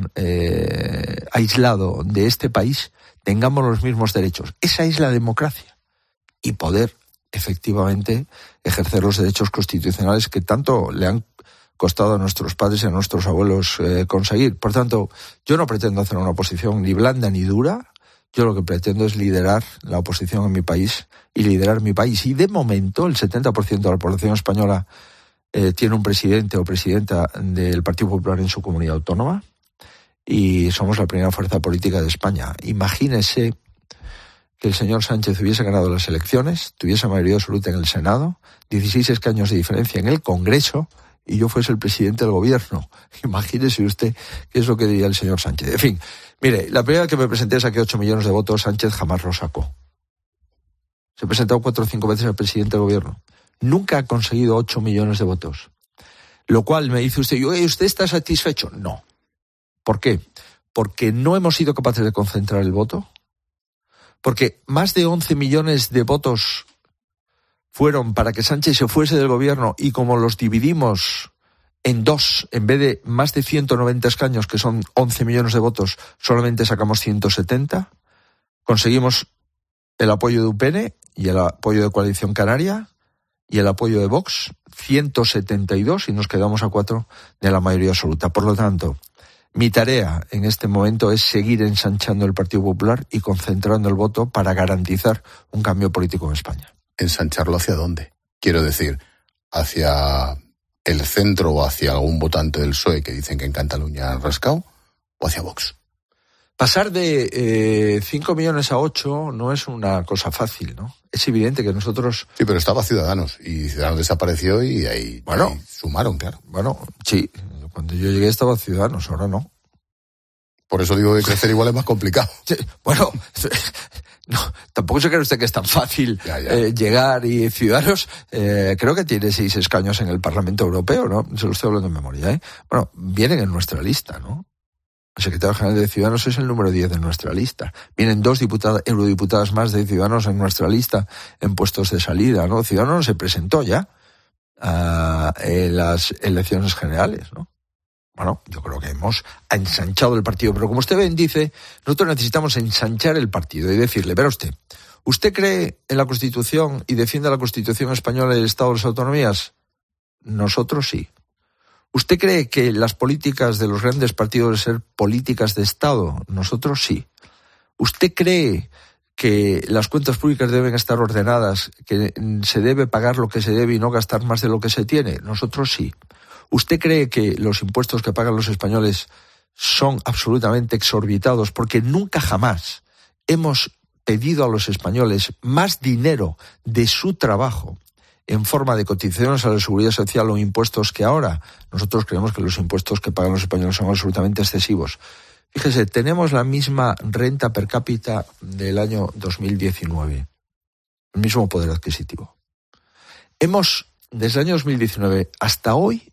aislado de este país, tengamos los mismos derechos. Esa es la democracia, y poder efectivamente ejercer los derechos constitucionales que tanto le han costado a nuestros padres y a nuestros abuelos conseguir. Por tanto, yo no pretendo hacer una oposición ni blanda ni dura. Yo lo que pretendo es liderar la oposición en mi país y liderar mi país. Y de momento el 70% de la población española tiene un presidente o presidenta del Partido Popular en su comunidad autónoma y somos la primera fuerza política de España. Imagínese que el señor Sánchez hubiese ganado las elecciones, tuviese mayoría absoluta en el Senado, 16 escaños de diferencia en el Congreso y yo fuese el presidente del Gobierno. Imagínese usted qué es lo que diría el señor Sánchez. En fin, mire, la primera vez que me presenté saqué 8 millones de votos, Sánchez jamás lo sacó. Se ha presentado 4 o 5 veces al presidente del Gobierno. Nunca ha conseguido 8 millones de votos. Lo cual me dice usted, ¿usted está satisfecho? No. ¿Por qué? Porque no hemos sido capaces de concentrar el voto. Porque más de 11 millones de votos fueron para que Sánchez se fuese del Gobierno, y como los dividimos en 2, en vez de más de 190 escaños, que son 11 millones de votos, solamente sacamos 170. Conseguimos el apoyo de UPN y el apoyo de Coalición Canaria, y el apoyo de Vox, 172, y nos quedamos a 4 de la mayoría absoluta. Por lo tanto, mi tarea en este momento es seguir ensanchando el Partido Popular y concentrando el voto para garantizar un cambio político en España. ¿Ensancharlo hacia dónde? Quiero decir, ¿hacia el centro o hacia algún votante del PSOE que dicen que en Cataluña han rascado? ¿O hacia Vox? Pasar de 5 millones a 8 no es una cosa fácil, ¿no? Es evidente que nosotros... Sí, pero estaba Ciudadanos, y Ciudadanos desapareció y ahí sumaron, claro. Bueno, sí, cuando yo llegué estaba Ciudadanos, ahora no. Por eso digo que crecer igual es más complicado. Sí, bueno, no, tampoco se cree usted que es tan fácil llegar, y Ciudadanos creo que tiene 6 escaños en el Parlamento Europeo, ¿no? Se lo estoy hablando en memoria, ¿eh? Bueno, vienen en nuestra lista, ¿no? El secretario general de Ciudadanos es el número 10 de nuestra lista. Vienen 2 eurodiputadas más de Ciudadanos en nuestra lista en puestos de salida, ¿no? Ciudadanos se presentó ya en las elecciones generales, ¿no? Bueno, yo creo que hemos ensanchado el partido, pero como usted bien dice, nosotros necesitamos ensanchar el partido y decirle, verá ¿usted cree en la Constitución y defiende la Constitución española y el Estado de las Autonomías? Nosotros sí. ¿Usted cree que las políticas de los grandes partidos deben ser políticas de Estado? Nosotros sí. ¿Usted cree que las cuentas públicas deben estar ordenadas, que se debe pagar lo que se debe y no gastar más de lo que se tiene? Nosotros sí. ¿Usted cree que los impuestos que pagan los españoles son absolutamente exorbitados? Porque nunca jamás hemos pedido a los españoles más dinero de su trabajo en forma de cotizaciones a la Seguridad Social o impuestos que ahora. Nosotros creemos que los impuestos que pagan los españoles son absolutamente excesivos. Fíjese, tenemos la misma renta per cápita del año 2019, el mismo poder adquisitivo. Desde el año 2019 hasta hoy,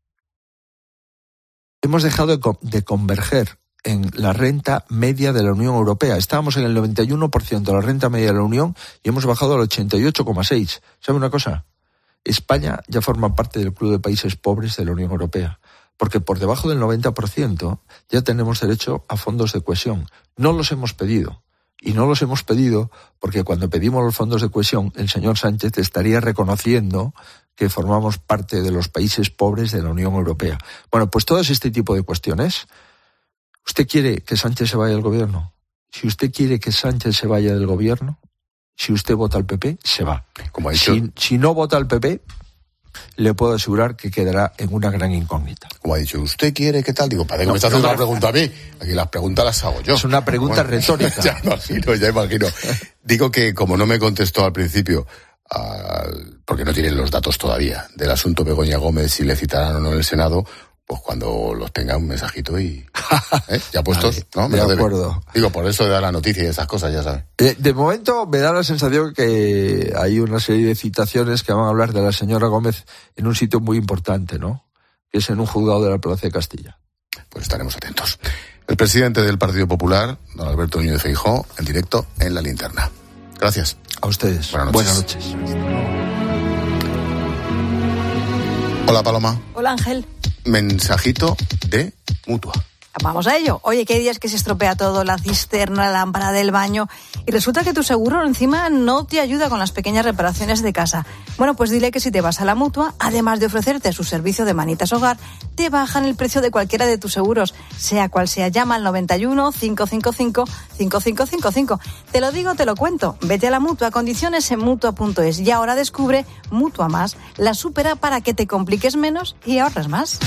hemos dejado de converger en la renta media de la Unión Europea. Estábamos en el 91% de la renta media de la Unión y hemos bajado al 88,6%. ¿Sabe una cosa? España ya forma parte del club de países pobres de la Unión Europea, porque por debajo del 90% ya tenemos derecho a fondos de cohesión. No los hemos pedido. Y no los hemos pedido porque cuando pedimos los fondos de cohesión, el señor Sánchez estaría reconociendo que formamos parte de los países pobres de la Unión Europea. Bueno, pues todo este tipo de cuestiones. ¿Usted quiere que Sánchez se vaya del gobierno? Si usted quiere que Sánchez se vaya del gobierno, si usted vota al PP, se va. Como ha dicho, si no vota al PP, le puedo asegurar que quedará en una gran incógnita. Como ha dicho, ¿usted quiere qué tal? Digo, parece que me está haciendo una pregunta a mí. Aquí las preguntas las hago yo. Es una pregunta retórica. Ya imagino. Digo que como no me contestó al principio, porque no tienen los datos todavía del asunto Begoña Gómez, si le citarán o no en el Senado, pues cuando los tenga un mensajito y... ¿Ya puestos? ¿No? De acuerdo. Digo, por eso da la noticia y esas cosas, ya saben. De momento me da la sensación que hay una serie de citaciones que van a hablar de la señora Gómez en un sitio muy importante, ¿no? Que es en un juzgado de la Plaza de Castilla. Pues estaremos atentos. El presidente del Partido Popular, don Alberto Núñez Feijóo, en directo en La Linterna. Gracias. A ustedes. Buenas noches. Hola, Paloma. Hola, Ángel. Mensajito de Mutua. Vamos a ello. Oye, que hay días que se estropea todo, la cisterna, la lámpara del baño, y resulta que tu seguro encima no te ayuda con las pequeñas reparaciones de casa. Bueno, pues dile que si te vas a la Mutua, además de ofrecerte su servicio de manitas hogar, te bajan el precio de cualquiera de tus seguros, sea cual sea. Llama al 91 555 5555. Te lo digo, te lo cuento. Vete a la Mutua, condiciones en Mutua.es, y ahora descubre Mutua Más, la supera para que te compliques menos y ahorres más.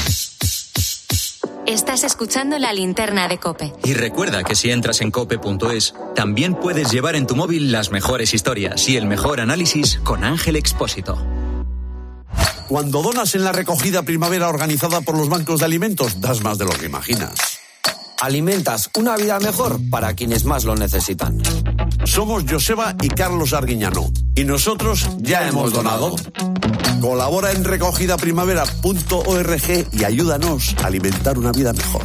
Estás escuchando La Linterna de COPE. Y recuerda que si entras en cope.es, también puedes llevar en tu móvil las mejores historias y el mejor análisis con Ángel Expósito. Cuando donas en la recogida primavera organizada por los bancos de alimentos, das más de lo que imaginas. Alimentas una vida mejor para quienes más lo necesitan. Somos Joseba y Carlos Arguiñano, y nosotros ya hemos donado. Colabora en recogidaprimavera.org y ayúdanos a alimentar una vida mejor.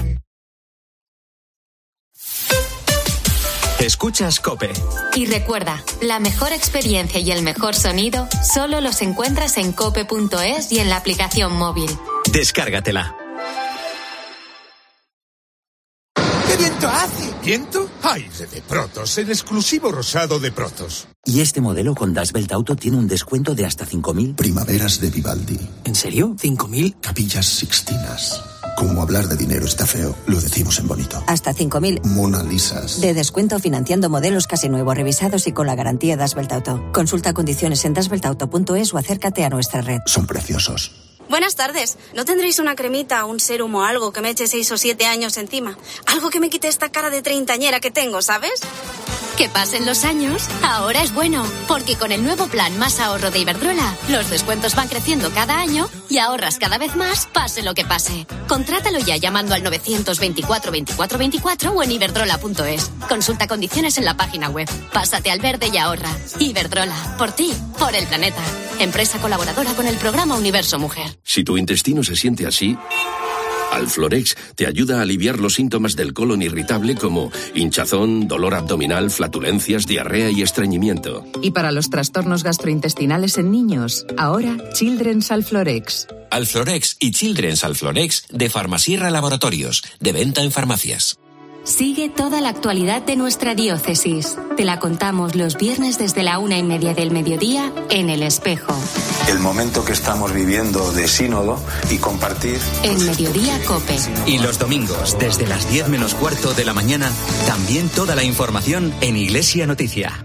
Escuchas COPE. Y recuerda, la mejor experiencia y el mejor sonido solo los encuentras en cope.es y en la aplicación móvil. Descárgatela. ¡Qué viento hace! ¿Viento? Aire de Protos, el exclusivo rosado de Protos. Y este modelo con Das Belt Auto tiene un descuento de hasta 5.000. Primaveras de Vivaldi. ¿En serio? ¿5.000? Capillas Sixtinas. Como hablar de dinero está feo, lo decimos en bonito. Hasta 5.000. Mona Lisas. De descuento financiando modelos casi nuevos, revisados y con la garantía Das Belt Auto. Consulta condiciones en dasbeltauto.es o acércate a nuestra red. Son preciosos. Buenas tardes. ¿No tendréis una cremita, un serum o algo que me eche 6 o 7 años encima? Algo que me quite esta cara de treintañera que tengo, ¿sabes? Que pasen los años, ahora es bueno, porque con el nuevo plan Más Ahorro de Iberdrola, los descuentos van creciendo cada año y ahorras cada vez más, pase lo que pase. Contrátalo ya llamando al 924 24 24 o en iberdrola.es. Consulta condiciones en la página web. Pásate al verde y ahorra. Iberdrola, por ti, por el planeta. Empresa colaboradora con el programa Universo Mujer. Si tu intestino se siente así, Alflorex te ayuda a aliviar los síntomas del colon irritable como hinchazón, dolor abdominal, flatulencias, diarrea y estreñimiento. Y para los trastornos gastrointestinales en niños, ahora Children's Alflorex. Alflorex y Children's Alflorex de Farmasierra Laboratorios, de venta en farmacias. Sigue toda la actualidad de nuestra diócesis. Te la contamos los viernes desde la 1:30 del mediodía en El Espejo. El momento que estamos viviendo de sínodo y compartir. En Mediodía Cope. Y los domingos, desde las 10 menos cuarto de la mañana, también toda la información en Iglesia Noticia.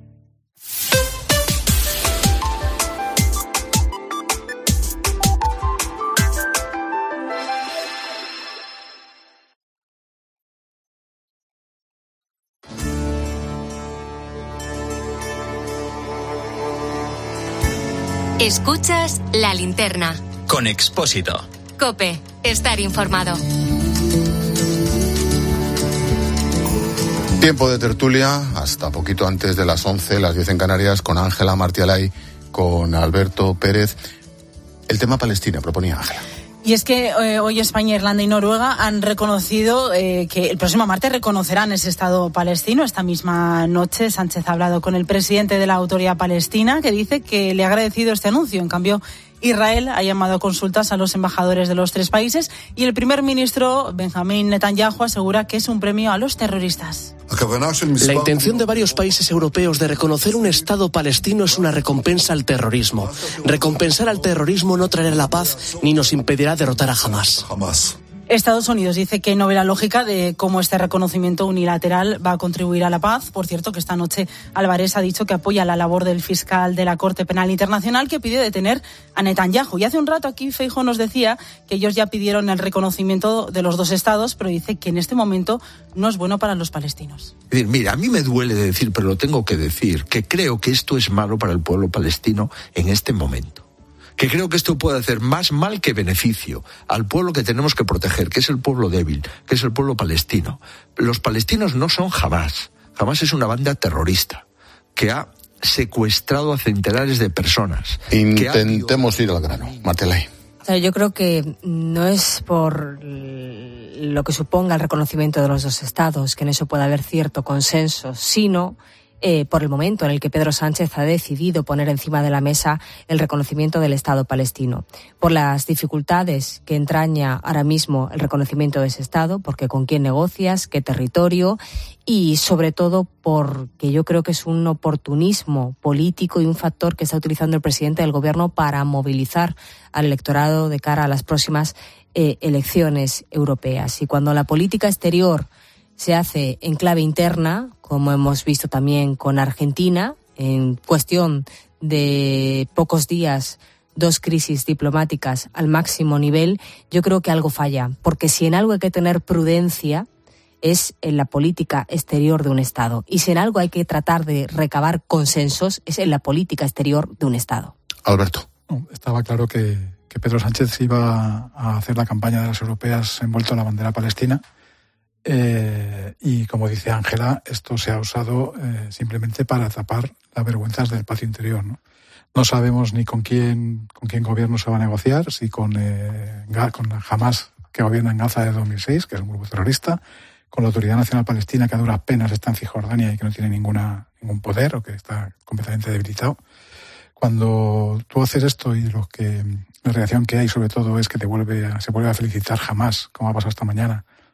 Escuchas La Linterna. Con Expósito. Cope, estar informado. Tiempo de tertulia, hasta poquito antes de las 11, las 10 en Canarias, con Ángela Martialay, con Alberto Pérez. El tema Palestina, proponía Ángela. Y es que hoy España, Irlanda y Noruega han reconocido que el próximo martes reconocerán ese Estado palestino. Esta misma noche Sánchez ha hablado con el presidente de la Autoridad Palestina, que dice que le ha agradecido este anuncio. En cambio, Israel ha llamado a consultas a los embajadores de los tres países y el primer ministro Benjamín Netanyahu asegura que es un premio a los terroristas. La intención de varios países europeos de reconocer un Estado palestino es una recompensa al terrorismo. Recompensar al terrorismo no traerá la paz ni nos impedirá derrotar a Hamás. Estados Unidos dice que no ve la lógica de cómo este reconocimiento unilateral va a contribuir a la paz. Por cierto, que esta noche Álvarez ha dicho que apoya la labor del fiscal de la Corte Penal Internacional que pide detener a Netanyahu. Y hace un rato aquí Feijóo nos decía que ellos ya pidieron el reconocimiento de los dos estados, pero dice que en este momento no es bueno para los palestinos. Mira, a mí me duele de decir, pero lo tengo que decir, que creo que esto es malo para el pueblo palestino en este momento. Que creo que esto puede hacer más mal que beneficio al pueblo que tenemos que proteger, que es el pueblo débil, que es el pueblo palestino. Los palestinos no son Hamás. Hamás es una banda terrorista que ha secuestrado a centenares de personas. Intentemos ir al grano. Martialay. Yo creo que no es por lo que suponga el reconocimiento de los dos estados, que en eso puede haber cierto consenso, sino por el momento en el que Pedro Sánchez ha decidido poner encima de la mesa el reconocimiento del Estado palestino, por las dificultades que entraña ahora mismo el reconocimiento de ese Estado, porque con quién negocias, qué territorio, y sobre todo porque yo creo que es un oportunismo político y un factor que está utilizando el presidente del Gobierno para movilizar al electorado de cara a las próximas elecciones europeas. Y cuando la política exterior se hace en clave interna, como hemos visto también con Argentina, en cuestión de pocos días, 2 crisis diplomáticas al máximo nivel, yo creo que algo falla, porque si en algo hay que tener prudencia es en la política exterior de un Estado, y si en algo hay que tratar de recabar consensos es en la política exterior de un Estado. Alberto. Estaba claro que Pedro Sánchez iba a hacer la campaña de las europeas envuelto en la bandera palestina. Y como dice Ángela, esto se ha usado simplemente para tapar las vergüenzas del patio interior, ¿no? No sabemos ni con quién gobierno se va a negociar, si con Hamás, que gobierna en Gaza desde 2006, que es un grupo terrorista, con la Autoridad Nacional Palestina, que a duras penas está en Cisjordania y que no tiene ningún poder o que está completamente debilitado. Cuando tú haces esto y la reacción que hay sobre todo es que se vuelve a felicitar Hamás, como ha pasado esta mañana,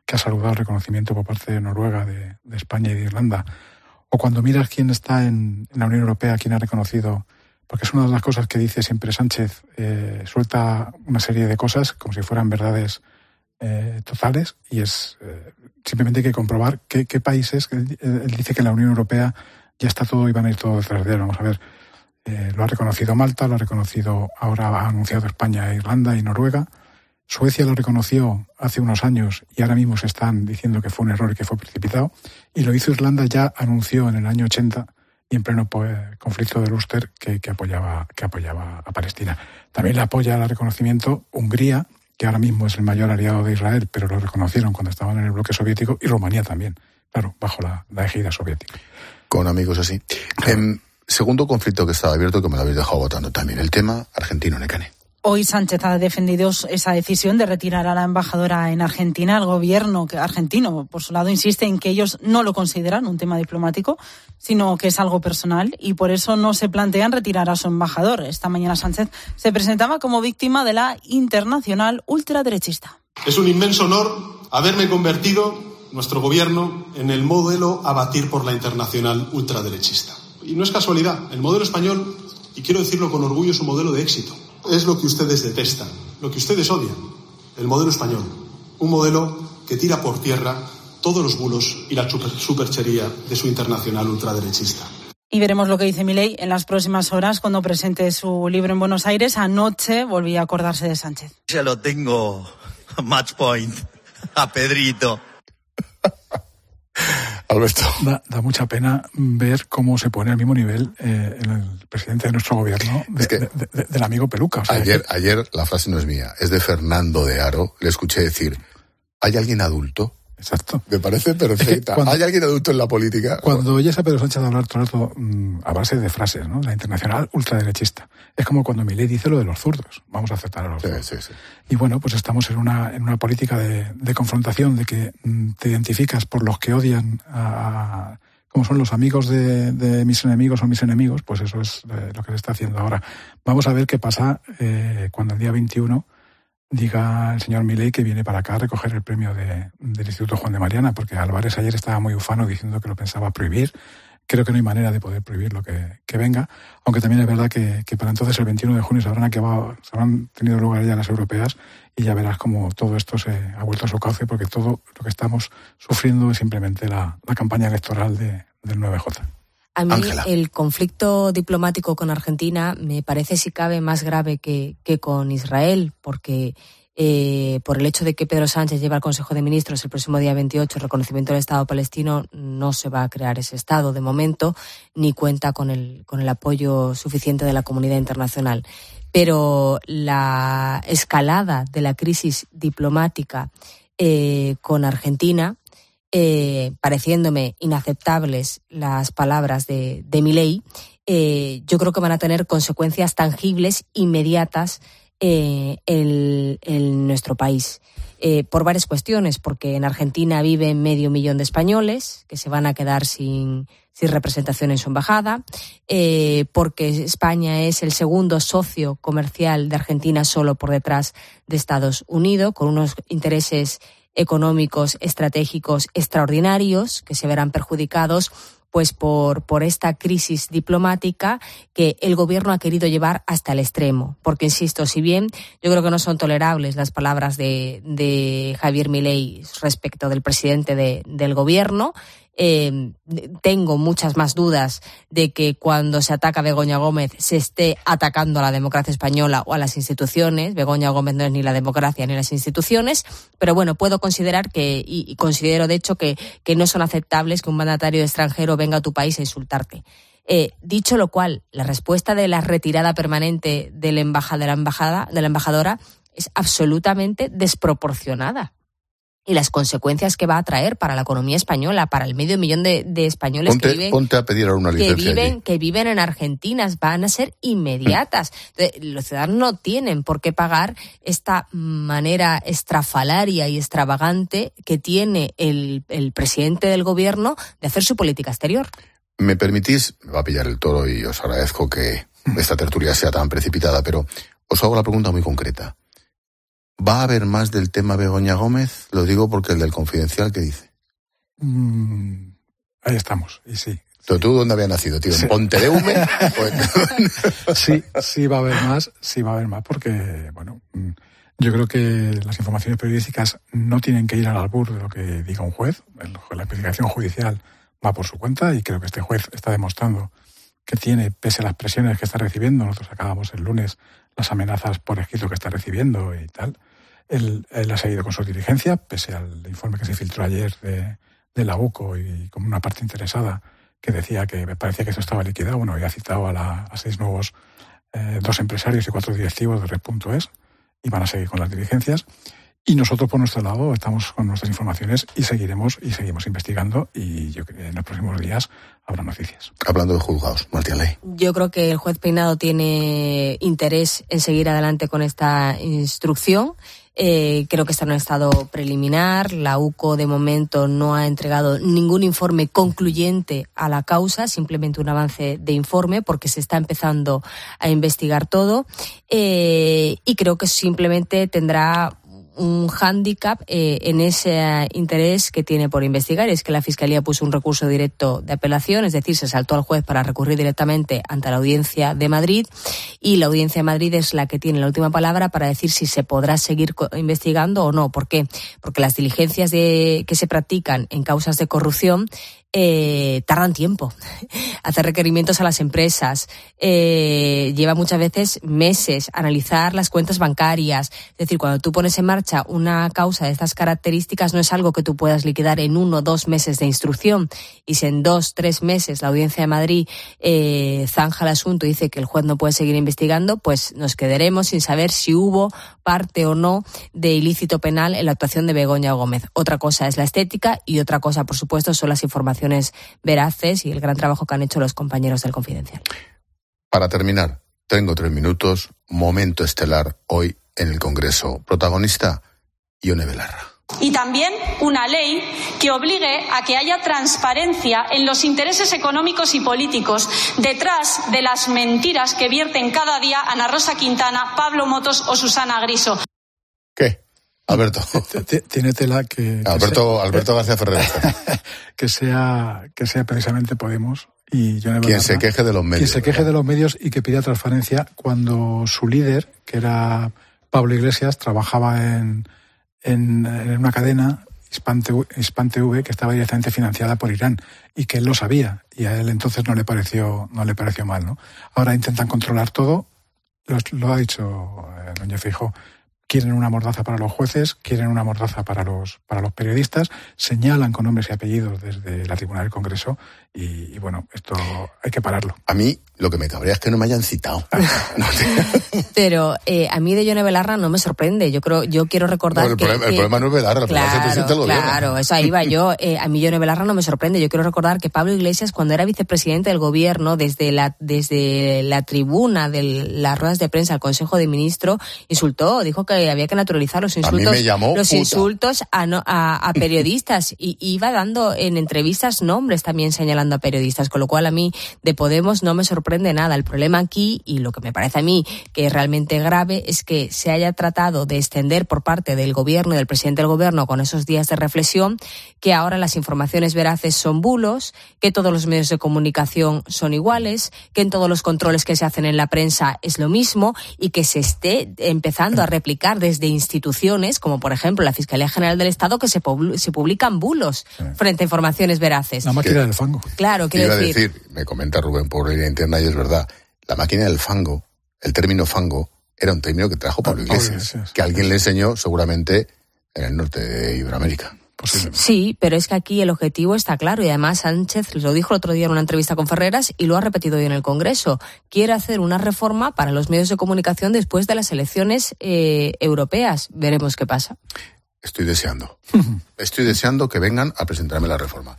que ha saludado el reconocimiento por parte de Noruega, de España y de Irlanda. O cuando miras quién está en la Unión Europea, quién ha reconocido, porque es una de las cosas que dice siempre Sánchez, suelta una serie de cosas como si fueran verdades totales, y es simplemente hay que comprobar qué países, él dice que en la Unión Europea ya está todo y van a ir todo detrás de él. Vamos a ver, lo ha reconocido Malta, lo ha reconocido, ahora ha anunciado España, Irlanda y Noruega. Suecia lo reconoció hace unos años y ahora mismo se están diciendo que fue un error y que fue precipitado. Y lo hizo Irlanda, ya anunció en el año 80 y en pleno conflicto del Ulster que apoyaba a Palestina. También le apoya el reconocimiento Hungría, que ahora mismo es el mayor aliado de Israel, pero lo reconocieron cuando estaban en el bloque soviético, y Rumanía también, claro, bajo la égida soviética. Con amigos así. Claro. Segundo conflicto que estaba abierto, que me lo habéis dejado votando también, el tema argentino-Necane. Hoy Sánchez ha defendido esa decisión de retirar a la embajadora en Argentina. El gobierno argentino, por su lado, insiste en que ellos no lo consideran un tema diplomático, sino que es algo personal, y por eso no se plantean retirar a su embajador. Esta mañana Sánchez se presentaba como víctima de la internacional ultraderechista. Es un inmenso honor haberme convertido, nuestro gobierno, en el modelo a batir por la internacional ultraderechista. Y no es casualidad, el modelo español, y quiero decirlo con orgullo, es un modelo de éxito. Es lo que ustedes detestan, lo que ustedes odian, el modelo español. Un modelo que tira por tierra todos los bulos y la superchería de su internacional ultraderechista. Y veremos lo que dice Milei en las próximas horas cuando presente su libro en Buenos Aires. Anoche volví a acordarse de Sánchez. Ya lo tengo, match point, a Pedrito. Alberto. Da mucha pena ver cómo se pone al mismo nivel el presidente de nuestro gobierno del amigo Peluca. O sea, ayer la frase no es mía, es de Fernando de Haro. Le escuché decir, ¿hay alguien adulto? Exacto. Me parece perfecta. ¿Hay alguien adulto en la política? Cuando oyes a Pedro Sánchez hablar todo el rato a base de frases, ¿no? La internacional ultraderechista. Es como cuando Milei dice lo de los zurdos. Vamos a aceptar a los zurdos. Sí. Y bueno, pues estamos en una política de confrontación, de que te identificas por los que odian como son los amigos de mis enemigos o mis enemigos. Pues eso es lo que se está haciendo ahora. Vamos a ver qué pasa cuando el día 21 diga el señor Milei que viene para acá a recoger el premio del Instituto Juan de Mariana, porque Álvarez ayer estaba muy ufano diciendo que lo pensaba prohibir. Creo que no hay manera de poder prohibir lo que venga, aunque también es verdad que para entonces, el 21 de junio, se habrán tenido lugar ya las europeas, y ya verás como todo esto se ha vuelto a su cauce, porque todo lo que estamos sufriendo es simplemente la campaña electoral del 9J. A mí Ángela. El conflicto diplomático con Argentina me parece, si cabe, más grave que con Israel, porque por el hecho de que Pedro Sánchez lleve al Consejo de Ministros el próximo día 28 el reconocimiento del Estado palestino, no se va a crear ese Estado de momento, ni cuenta con el apoyo suficiente de la comunidad internacional. Pero la escalada de la crisis diplomática con Argentina, pareciéndome inaceptables las palabras de Milei, yo creo que van a tener consecuencias tangibles, inmediatas, en nuestro país. Por varias cuestiones, porque en Argentina vive 500.000 de españoles que se van a quedar sin representación en su embajada, porque España es el segundo socio comercial de Argentina, solo por detrás de Estados Unidos, con unos intereses económicos estratégicos extraordinarios que se verán perjudicados pues por esta crisis diplomática que el gobierno ha querido llevar hasta el extremo. Porque, insisto, si bien yo creo que no son tolerables las palabras de Javier Milei respecto del presidente del gobierno, tengo muchas más dudas de que cuando se ataca a Begoña Gómez se esté atacando a la democracia española o a las instituciones. Begoña Gómez no es ni la democracia ni las instituciones, pero bueno, puedo considerar y considero de hecho que no son aceptables que un mandatario extranjero venga a tu país a insultarte. Dicho lo cual, la respuesta de la retirada permanente de la embajadora es absolutamente desproporcionada. Y las consecuencias que va a traer para la economía española, para el 500.000 de españoles ponte a pedir una licencia que viven en Argentina, van a ser inmediatas. Entonces, los ciudadanos no tienen por qué pagar esta manera estrafalaria y extravagante que tiene el presidente del gobierno de hacer su política exterior. ¿Me permitís? Me va a pillar el toro y os agradezco que esta tertulia sea tan precipitada, pero os hago la pregunta muy concreta. ¿Va a haber más del tema Begoña Gómez? Lo digo porque el del Confidencial, ¿qué dice? Ahí estamos, y sí. ¿Tú dónde habías nacido, tío? ¿En Ponte de Hume? Sí va a haber más, porque, bueno, yo creo que las informaciones periodísticas no tienen que ir al albur de lo que diga un juez. La investigación judicial va por su cuenta y creo que este juez está demostrando que tiene, pese a las presiones que está recibiendo, nosotros acabamos el lunes las amenazas por escrito que está recibiendo y tal, él ha seguido con su diligencia, pese al informe que se filtró ayer de la UCO y como una parte interesada que decía que me parecía que esto estaba liquidado. Bueno, ya ha citado a 6 nuevos, 2 empresarios y 4 directivos de Red.es y van a seguir con las diligencias. Y nosotros, por nuestro lado, estamos con nuestras informaciones y seguimos investigando y yo creo que en los próximos días habrá noticias. Hablando de juzgados, Martín Ley. Yo creo que el juez Peinado tiene interés en seguir adelante con esta instrucción. Creo que está en un estado preliminar. La UCO de momento no ha entregado ningún informe concluyente a la causa, simplemente un avance de informe porque se está empezando a investigar todo y creo que simplemente tendrá un hándicap en ese interés que tiene por investigar, es que la Fiscalía puso un recurso directo de apelación, es decir, se saltó al juez para recurrir directamente ante la Audiencia de Madrid y la Audiencia de Madrid es la que tiene la última palabra para decir si se podrá seguir investigando o no. ¿Por qué? Porque las diligencias que se practican en causas de corrupción tardan tiempo. Hacer requerimientos a las empresas, lleva muchas veces meses analizar las cuentas bancarias. Es decir, cuando tú pones en marcha una causa de estas características no es algo que tú puedas liquidar en 1 o 2 meses de instrucción. Y si en 2 o 3 meses la Audiencia de Madrid zanja el asunto y dice que el juez no puede seguir investigando, pues nos quedaremos sin saber si hubo parte o no de ilícito penal en la actuación de Begoña Gómez. Otra cosa es la estética y otra cosa, por supuesto, son las informaciones veraces y el gran trabajo que han hecho los compañeros del Confidencial. Para terminar, tengo 3 minutos, momento estelar hoy en el Congreso. Protagonista, Ione Belarra. Y también una ley que obligue a que haya transparencia en los intereses económicos y políticos detrás de las mentiras que vierten cada día Ana Rosa Quintana, Pablo Motos o Susana Griso. ¿Qué? Alberto. Tiene tela que Alberto García Ferrer. que sea precisamente Podemos y Ione Belarra. Quien se queje de los medios. Quien se queje de los medios y que pida transparencia cuando su líder, que era Pablo Iglesias, trabajaba en una cadena, Hispan TV, que estaba directamente financiada por Irán y que él lo sabía y a él entonces no le pareció mal, ¿no? Ahora intentan controlar todo, lo ha dicho doña Feijóo. Quieren una mordaza para los jueces, quieren una mordaza para los periodistas, señalan con nombres y apellidos desde la tribuna del Congreso y bueno, esto hay que pararlo. A mí lo que me cabrea es que no me hayan citado. Pero a mí de Ione Belarra no me sorprende. Yo quiero recordar el problema no es Belarra, el problema es el presidente del gobierno. Claro, eso ahí va yo. A mí Ione Belarra no me sorprende. Yo quiero recordar que Pablo Iglesias, cuando era vicepresidente del gobierno, desde la tribuna de las ruedas de prensa al Consejo de Ministros, dijo que había que naturalizar los insultos a periodistas y iba dando en entrevistas nombres también señalando a periodistas, con lo cual a mí de Podemos no me sorprende nada. El problema aquí, y lo que me parece a mí que es realmente grave, es que se haya tratado de extender por parte del gobierno y del presidente del gobierno con esos días de reflexión, que ahora las informaciones veraces son bulos, que todos los medios de comunicación son iguales, que en todos los controles que se hacen en la prensa es lo mismo y que se esté empezando a replicar desde instituciones, como por ejemplo la Fiscalía General del Estado, que se publican bulos frente a informaciones veraces. La máquina del fango. Claro, quiero decir, me comenta Rubén por línea interna y es verdad, la máquina del fango, el término fango, era un término que trajo Pablo Iglesias, que alguien le enseñó seguramente en el norte de Iberoamérica. Sí, pero es que aquí el objetivo está claro y además Sánchez lo dijo el otro día en una entrevista con Ferreras y lo ha repetido hoy en el Congreso. Quiere hacer una reforma para los medios de comunicación después de las elecciones europeas. Veremos qué pasa. Estoy deseando que vengan a presentarme la reforma.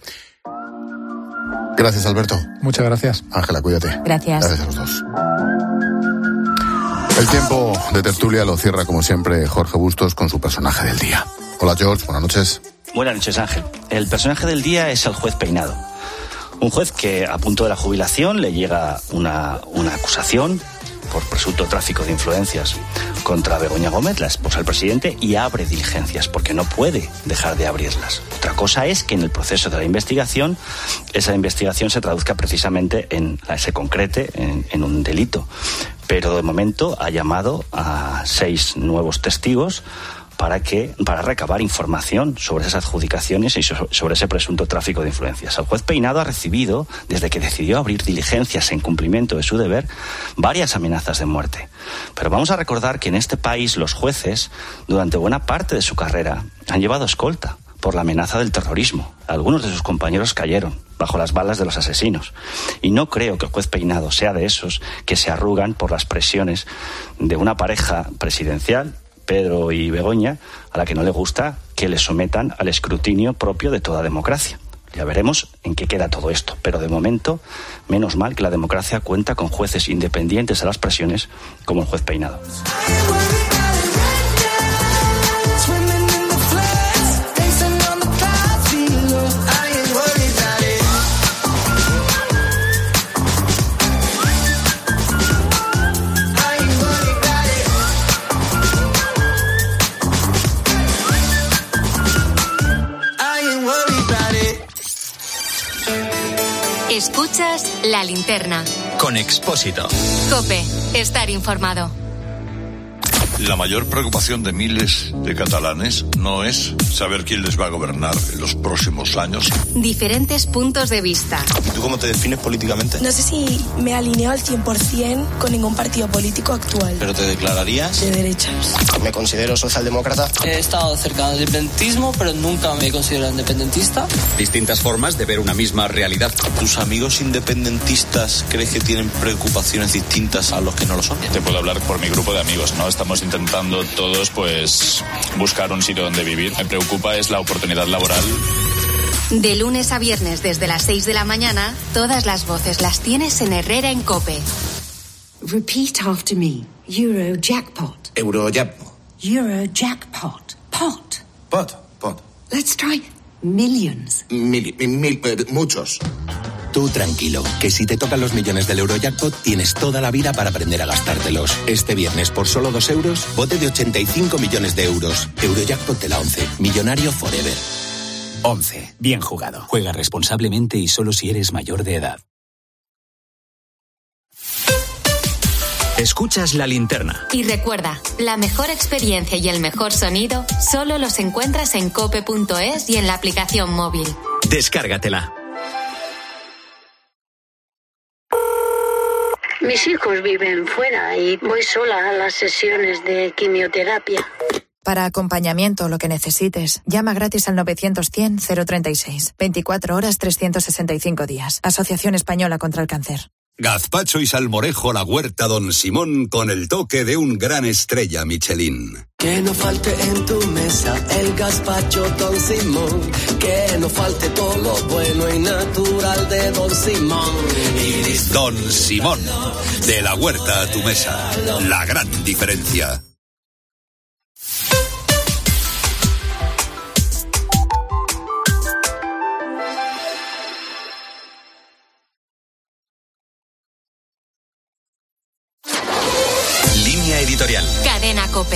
Gracias, Alberto. Muchas gracias. Ángela, cuídate. Gracias. Gracias a los dos. El tiempo de tertulia lo cierra, como siempre, Jorge Bustos con su personaje del día. Hola, George. Buenas noches. Buenas noches, Ángel. El personaje del día es el juez Peinado. Un juez que, a punto de la jubilación, le llega una acusación por presunto tráfico de influencias contra Begoña Gómez, la esposa del presidente, y abre diligencias, porque no puede dejar de abrirlas. Otra cosa es que en el proceso de la investigación, esa investigación se traduzca precisamente se concrete en un delito. Pero de momento ha llamado a 6 nuevos testigos para recabar información sobre esas adjudicaciones y sobre ese presunto tráfico de influencias. El juez Peinado ha recibido, desde que decidió abrir diligencias en cumplimiento de su deber, varias amenazas de muerte. Pero vamos a recordar que en este país los jueces, durante buena parte de su carrera, han llevado escolta por la amenaza del terrorismo. Algunos de sus compañeros cayeron bajo las balas de los asesinos. Y no creo que el juez Peinado sea de esos que se arrugan por las presiones de una pareja presidencial, Pedro y Begoña, a la que no le gusta que le sometan al escrutinio propio de toda democracia. Ya veremos en qué queda todo esto, pero de momento, menos mal que la democracia cuenta con jueces independientes a las presiones como el juez Peinado. Escuchas La Linterna. Con Expósito. COPE. Estar informado. La mayor preocupación de miles de catalanes no es saber quién les va a gobernar en los próximos años. Diferentes puntos de vista. ¿Y tú cómo te defines políticamente? No sé si me alineo al 100% con ningún partido político actual. ¿Pero te declararías? De derechas. Me considero socialdemócrata. He estado cerca del independentismo, pero nunca me he considerado independentista. Distintas formas de ver una misma realidad. ¿Tus amigos independentistas crees que tienen preocupaciones distintas a los que no lo son? Te puedo hablar por mi grupo de amigos, ¿no? Estamos intentando todos, pues, buscar un sitio donde vivir. Me preocupa es la oportunidad laboral. De lunes a viernes desde las 6 de la mañana, todas las voces las tienes en Herrera en COPE. Repeat after me. Eurojackpot. Eurojackpot. Eurojackpot. Pot. Pot. Let's try millions. Muchos. Tú tranquilo, que si te tocan los millones del Eurojackpot tienes toda la vida para aprender a gastártelos. Este viernes, por solo 2 euros, bote de 85 millones de euros. Eurojackpot de la 11. Millonario forever. 11. Bien jugado. Juega responsablemente y solo si eres mayor de edad. Escuchas La Linterna. Y recuerda, la mejor experiencia y el mejor sonido solo los encuentras en cope.es y en la aplicación móvil. Descárgatela. Mis hijos viven fuera y voy sola a las sesiones de quimioterapia. Para acompañamiento, lo que necesites, llama gratis al 900-100-036. 24 horas, 365 días. Asociación Española contra el Cáncer. Gazpacho y salmorejo La Huerta Don Simón con el toque de un gran estrella Michelin. Que no falte en tu mesa el gazpacho Don Simón. Que no falte todo lo bueno y natural de Don Simón. Don Simón, de la huerta a tu mesa. La gran diferencia. Editorial. Cadena COPE.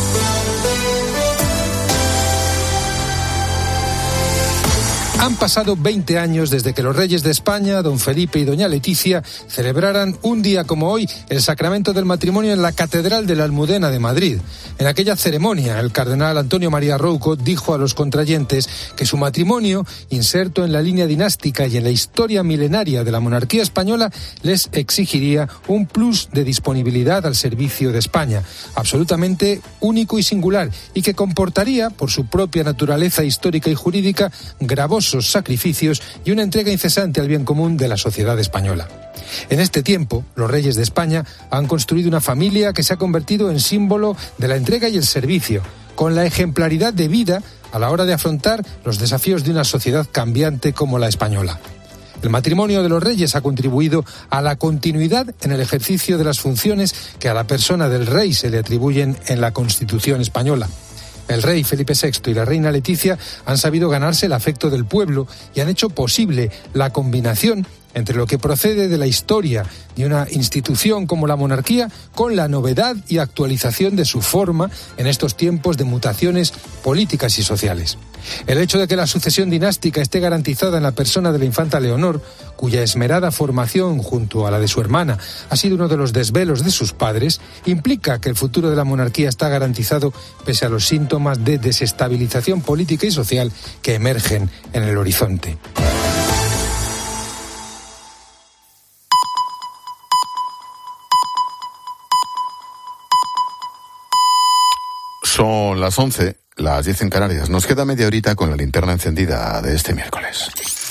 Han pasado 20 años desde que los reyes de España, don Felipe y doña Leticia, celebraran un día como hoy el sacramento del matrimonio en la Catedral de la Almudena de Madrid. En aquella ceremonia, el cardenal Antonio María Rouco dijo a los contrayentes que su matrimonio, inserto en la línea dinástica y en la historia milenaria de la monarquía española, les exigiría un plus de disponibilidad al servicio de España, absolutamente único y singular, y que comportaría, por su propia naturaleza histórica y jurídica, gravosos sacrificios y una entrega incesante al bien común de la sociedad española. En este tiempo, los reyes de España han construido una familia que se ha convertido en símbolo de la entrega y el servicio, con la ejemplaridad de vida a la hora de afrontar los desafíos de una sociedad cambiante como la española. El matrimonio de los reyes ha contribuido a la continuidad en el ejercicio de las funciones que a la persona del rey se le atribuyen en la Constitución española. El rey Felipe VI y la reina Leticia han sabido ganarse el afecto del pueblo y han hecho posible la combinación entre lo que procede de la historia de una institución como la monarquía con la novedad y actualización de su forma en estos tiempos de mutaciones políticas y sociales. El hecho de que la sucesión dinástica esté garantizada en la persona de la infanta Leonor, cuya esmerada formación junto a la de su hermana ha sido uno de los desvelos de sus padres, implica que el futuro de la monarquía está garantizado pese a los síntomas de desestabilización política y social que emergen en el horizonte. Son las 11, las 10 en Canarias. Nos queda media horita con la linterna encendida de este miércoles.